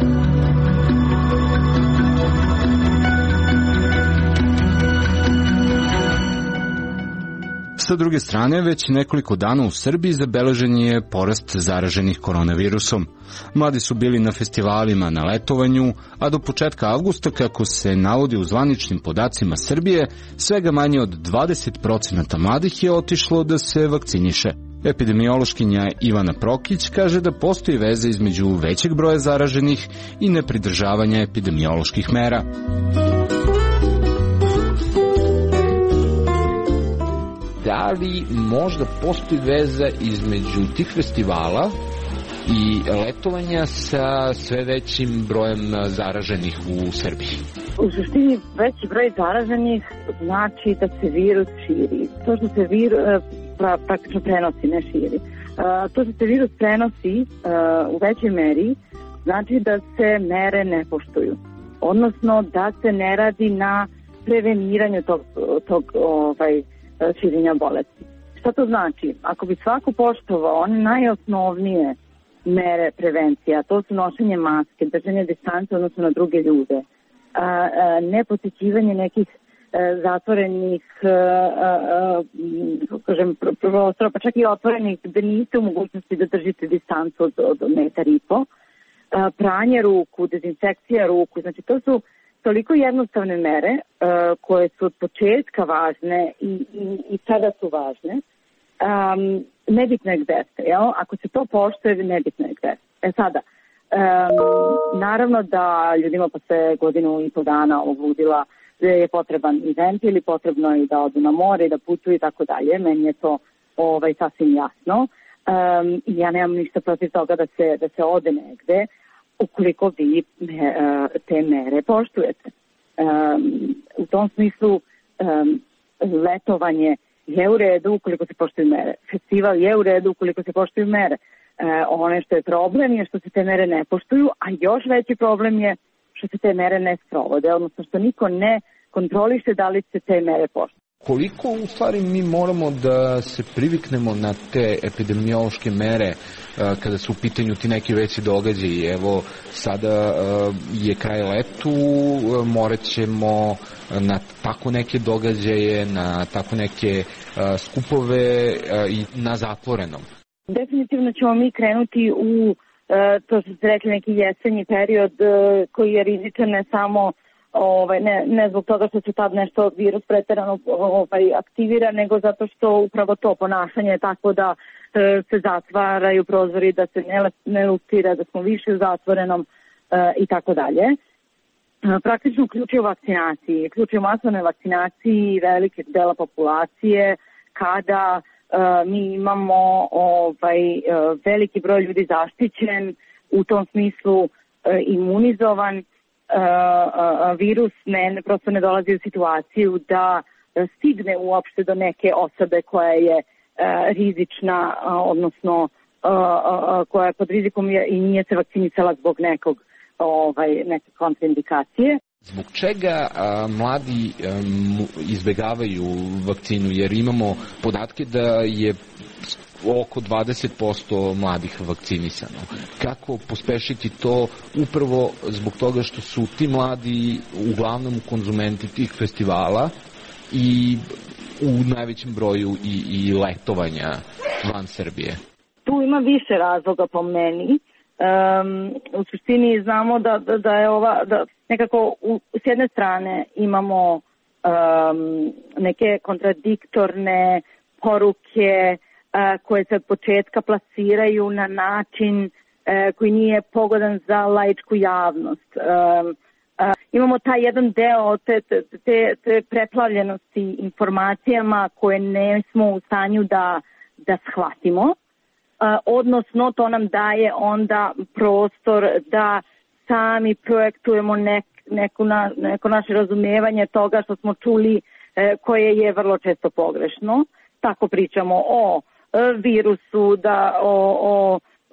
Sa druge strane, već nekoliko dana u Srbiji zabeležen je porast zaraženih koronavirusom. Mladi su bili na festivalima, na letovanju, a do početka avgusta, kako se navodi u zvaničnim podacima Srbije, svega manje od dvadeset procenata mladih je otišlo da se vakciniše. Epidemiološkinja Ivana Prokić kaže da postoji veza između većeg broja zaraženih i nepridržavanja epidemioloških mera. Da li možda postoji veza između tih festivala i letovanja sa sve većim brojem zaraženih u Srbiji? U suštini veći broj zaraženih znači da se virus širi. To što se virus pra, praktično prenosi, ne širi. To što se virus prenosi u većoj meri znači da se mere ne poštuju. Odnosno da se ne radi na preveniranju tog, tog ovaj, širenja bolesti. Šta to znači? Ako bi svako poštovao one najosnovnije mere prevencija, to su nošenje maske, držanje distance odnosno na druge ljude, a, a, neposjećivanje nekih a, zatvorenih a, a, kažem, prostora, pa čak i otvorenih gde niste u mogućnosti da držite distancu od, od metar i po, a, pranje ruku, dezinfekcija ruku, znači to su toliko jednostavne mere uh, koje su od početka važne i, i, i sada su važne. Um, nebitno je gde ste, jel? Ako se to poštuje, nebitno je gde ste. E sada, um, naravno da ljudima posle godinu i po dana ovog ludila je potreban event ili potrebno je da odu na more i da putuju i tako dalje. Meni je to ovaj, sasvim jasno. Um, ja nemam ništa protiv toga da se, da se ode negde, ukoliko vi te mere poštujete. Um, u tom smislu um, letovanje je u redu ukoliko se poštuju mere. Festival je u redu ukoliko se poštuju mere. Uh, ono što je problem je što se te mere ne poštuju, a još veći problem je što se te mere ne sprovode, odnosno što niko ne kontroliše da li se te mere poštuju. Koliko u stvari mi moramo da se priviknemo na te epidemiološke mere uh, kada su u pitanju ti neki veći događaji? Evo, sada uh, je kraj letu, uh, morat ćemo na tako neke događaje, na tako neke uh, skupove uh, i na zatvorenom. Definitivno ćemo mi krenuti u uh, to što ste rekli neki jesenji period uh, koji je rizičan ne samo Ovaj, ne, ne zbog toga što se tad nešto virus preterano ovaj, aktivira, nego zato što upravo to ponašanje je tako da e, se zatvaraju prozori, da se ne, ne lustira, da smo više u zatvorenom e, i tako dalje. E, praktično uključuje vakcinaciji, uključuje masovne vakcinaciji velike dela populacije kada e, mi imamo ovaj, e, veliki broj ljudi zaštićen, u tom smislu e, imunizovan. Uh, uh, virus ne, prosto ne dolazi u situaciju da stigne uopšte do neke osobe koja je uh, rizična, uh, odnosno uh, uh, koja je pod rizikom je, i nije se vakcinisala zbog nekog, ovaj, neke kontraindikacije. Zbog čega a, mladi a, izbegavaju vakcinu? Jer imamo podatke da je oko dvadeset posto mladih vakcinisano. Kako pospešiti to upravo zbog toga što su ti mladi uglavnom konzumenti tih festivala i u najvećem broju i, i letovanja van Srbije? Tu ima više razloga po meni. Um, u suštini znamo da, da, da je ova, da nekako u, s jedne strane imamo um, neke kontradiktorne poruke uh, koje se od početka plasiraju na način uh, koji nije pogodan za laičku javnost. Um, uh, imamo taj jedan deo te, te, te, te preplavljenosti informacijama koje ne smo u stanju da, da shvatimo. Uh, odnosno to nam daje onda prostor da sami projektujemo nek, neko, na, neko naše razumijevanje toga što smo čuli eh, koje je vrlo često pogrešno. Tako pričamo o eh, virusu, da, o, o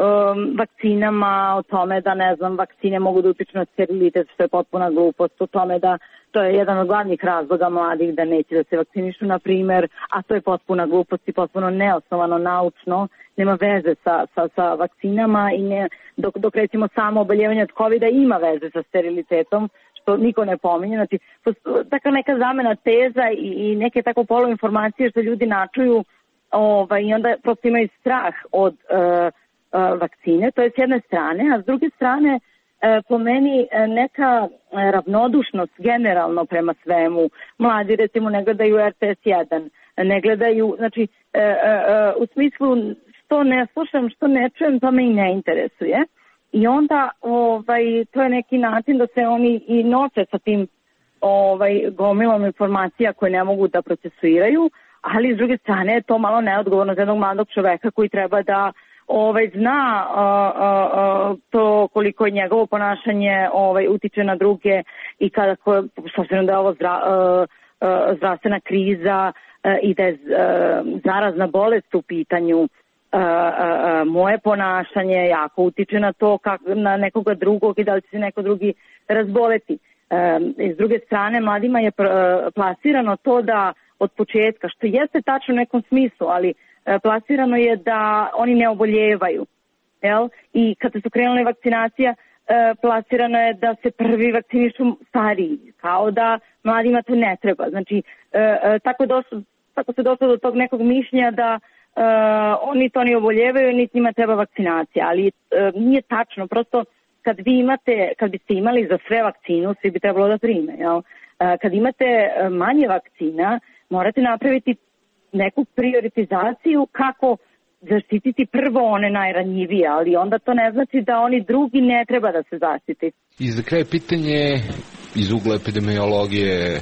um, vakcinama, o tome da, ne znam, vakcine mogu da utiču na sterilitet, što je potpuna glupost, o tome da to je jedan od glavnih razloga mladih da neće da se vakcinišu, na primer, a to je potpuna glupost i potpuno neosnovano naučno, nema veze sa, sa, sa vakcinama i ne, dok, dok recimo samo oboljevanje od kovida ima veze sa sterilitetom, što niko ne pominje. Znači, takva neka zamena teza i, i neke tako polu informacije što ljudi načuju ovaj, i onda prosto imaju strah od uh, uh, vakcine, to je s jedne strane, a s druge strane uh, po meni neka ravnodušnost generalno prema svemu. Mladi recimo ne gledaju R T S jedan, ne gledaju, znači uh, uh, u smislu što ne slušam, što ne čujem, to me i ne interesuje. I onda ovaj, to je neki način da se oni i noće sa tim ovaj, gomilom informacija koje ne mogu da procesuiraju, ali s druge strane je to malo neodgovorno za jednog mladog čoveka koji treba da ovaj, zna a, a, a, to koliko je njegovo ponašanje ovaj, utiče na druge i kada, s obzirom da je ovo zdra, a, a, zdravstvena kriza a, i da je a, zarazna bolest u pitanju. Uh, uh, uh, moje ponašanje jako utiče na to kako, na nekoga drugog i da li će se neko drugi razboleti. Um, s druge strane, mladima je pr, uh, plasirano to da od početka, što jeste tačno u nekom smislu, ali uh, plasirano je da oni ne oboljevaju. Jel? I kada su krenule vakcinacija, uh, plasirano je da se prvi vakcinišu stariji, kao da mladima to ne treba. Znači, uh, uh, tako, dosta, tako se došlo do tog nekog mišljenja da Uh, oni to ne oboljevaju, niti njima treba vakcinacija, ali uh, nije tačno, prosto kad vi imate, kad biste imali za sve vakcinu, svi bi trebalo da prime, jel? Uh, kad imate manje vakcina, morate napraviti neku prioritizaciju kako zaštititi prvo one najranjivije, ali onda to ne znači da oni drugi ne treba da se zaštiti. I za kraj pitanje iz ugla epidemiologije,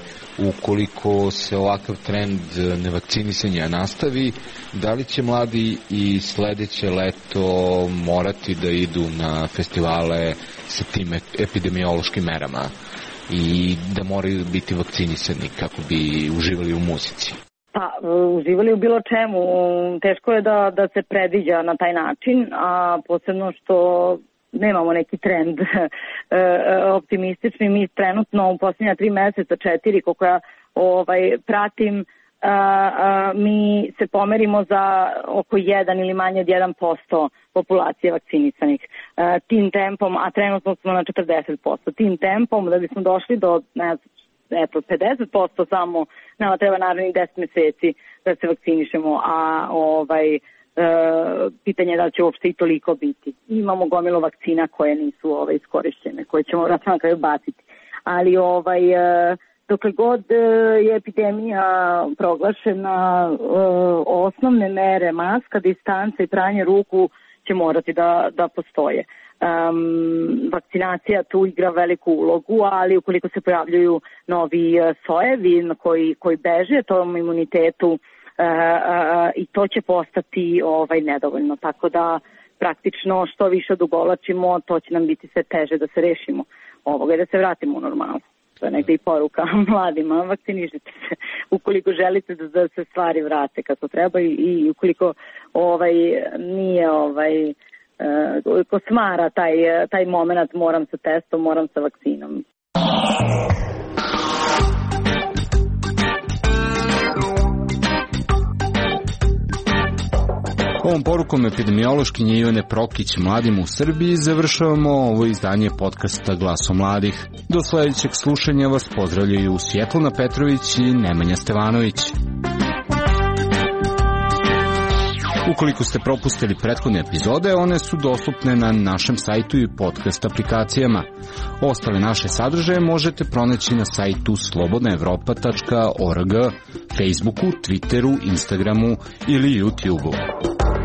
ukoliko se ovakav trend nevakcinisanja nastavi, da li će mladi i sledeće leto morati da idu na festivale sa tim epidemiološkim merama i da moraju biti vakcinisani kako bi uživali u muzici? Pa, uživali u bilo čemu. Teško je da, da se predviđa na taj način, a posebno što nemamo neki trend optimistični. Mi trenutno u posljednja tri meseca, četiri, koliko ja ovaj, pratim, a, a, mi se pomerimo za oko jedan ili manje od jedan posto populacije vakcinisanih. A, tim tempom, a trenutno smo na četrdeset posto, tim tempom da bismo došli do, ne znam, eto, pedeset posto samo, nama treba naravno deset meseci da se vakcinišemo, a ovaj, e, pitanje je da će uopšte i toliko biti. Imamo gomilu vakcina koje nisu ovaj, iskorišćene, koje ćemo vratno na kraju baciti. Ali ovaj, e, dokle god je epidemija proglašena, e, osnovne mere, maska, distanca i pranje ruku će morati da, da postoje. Um, vakcinacija tu igra veliku ulogu, ali ukoliko se pojavljuju novi uh, sojevi koji, koji beže tom imunitetu uh, uh, i to će postati ovaj, nedovoljno, tako da praktično što više odugovlačimo, to će nam biti sve teže da se rešimo ovoga i da se vratimo u normalu. To je negde i poruka mladima, vakcinišite se ukoliko želite da, da se stvari vrate kako treba i, i ukoliko ovaj, nije ovaj, Uh, ko smara taj, taj moment, moram sa testom, moram sa vakcinom. Ovom porukom epidemiološkinje Ivane Prokić mladima u Srbiji završavamo ovo izdanje podcasta Glaso mladih. Do sledećeg slušanja vas pozdravljaju Svjetlana Petrović i Nemanja Stevanović. Ukoliko ste propustili prethodne epizode, one su dostupne na našem sajtu i podcast aplikacijama. Ostale naše sadržaje možete pronaći na sajtu slobodna evropa tačka org, Facebooku, Twitteru, Instagramu ili YouTubeu.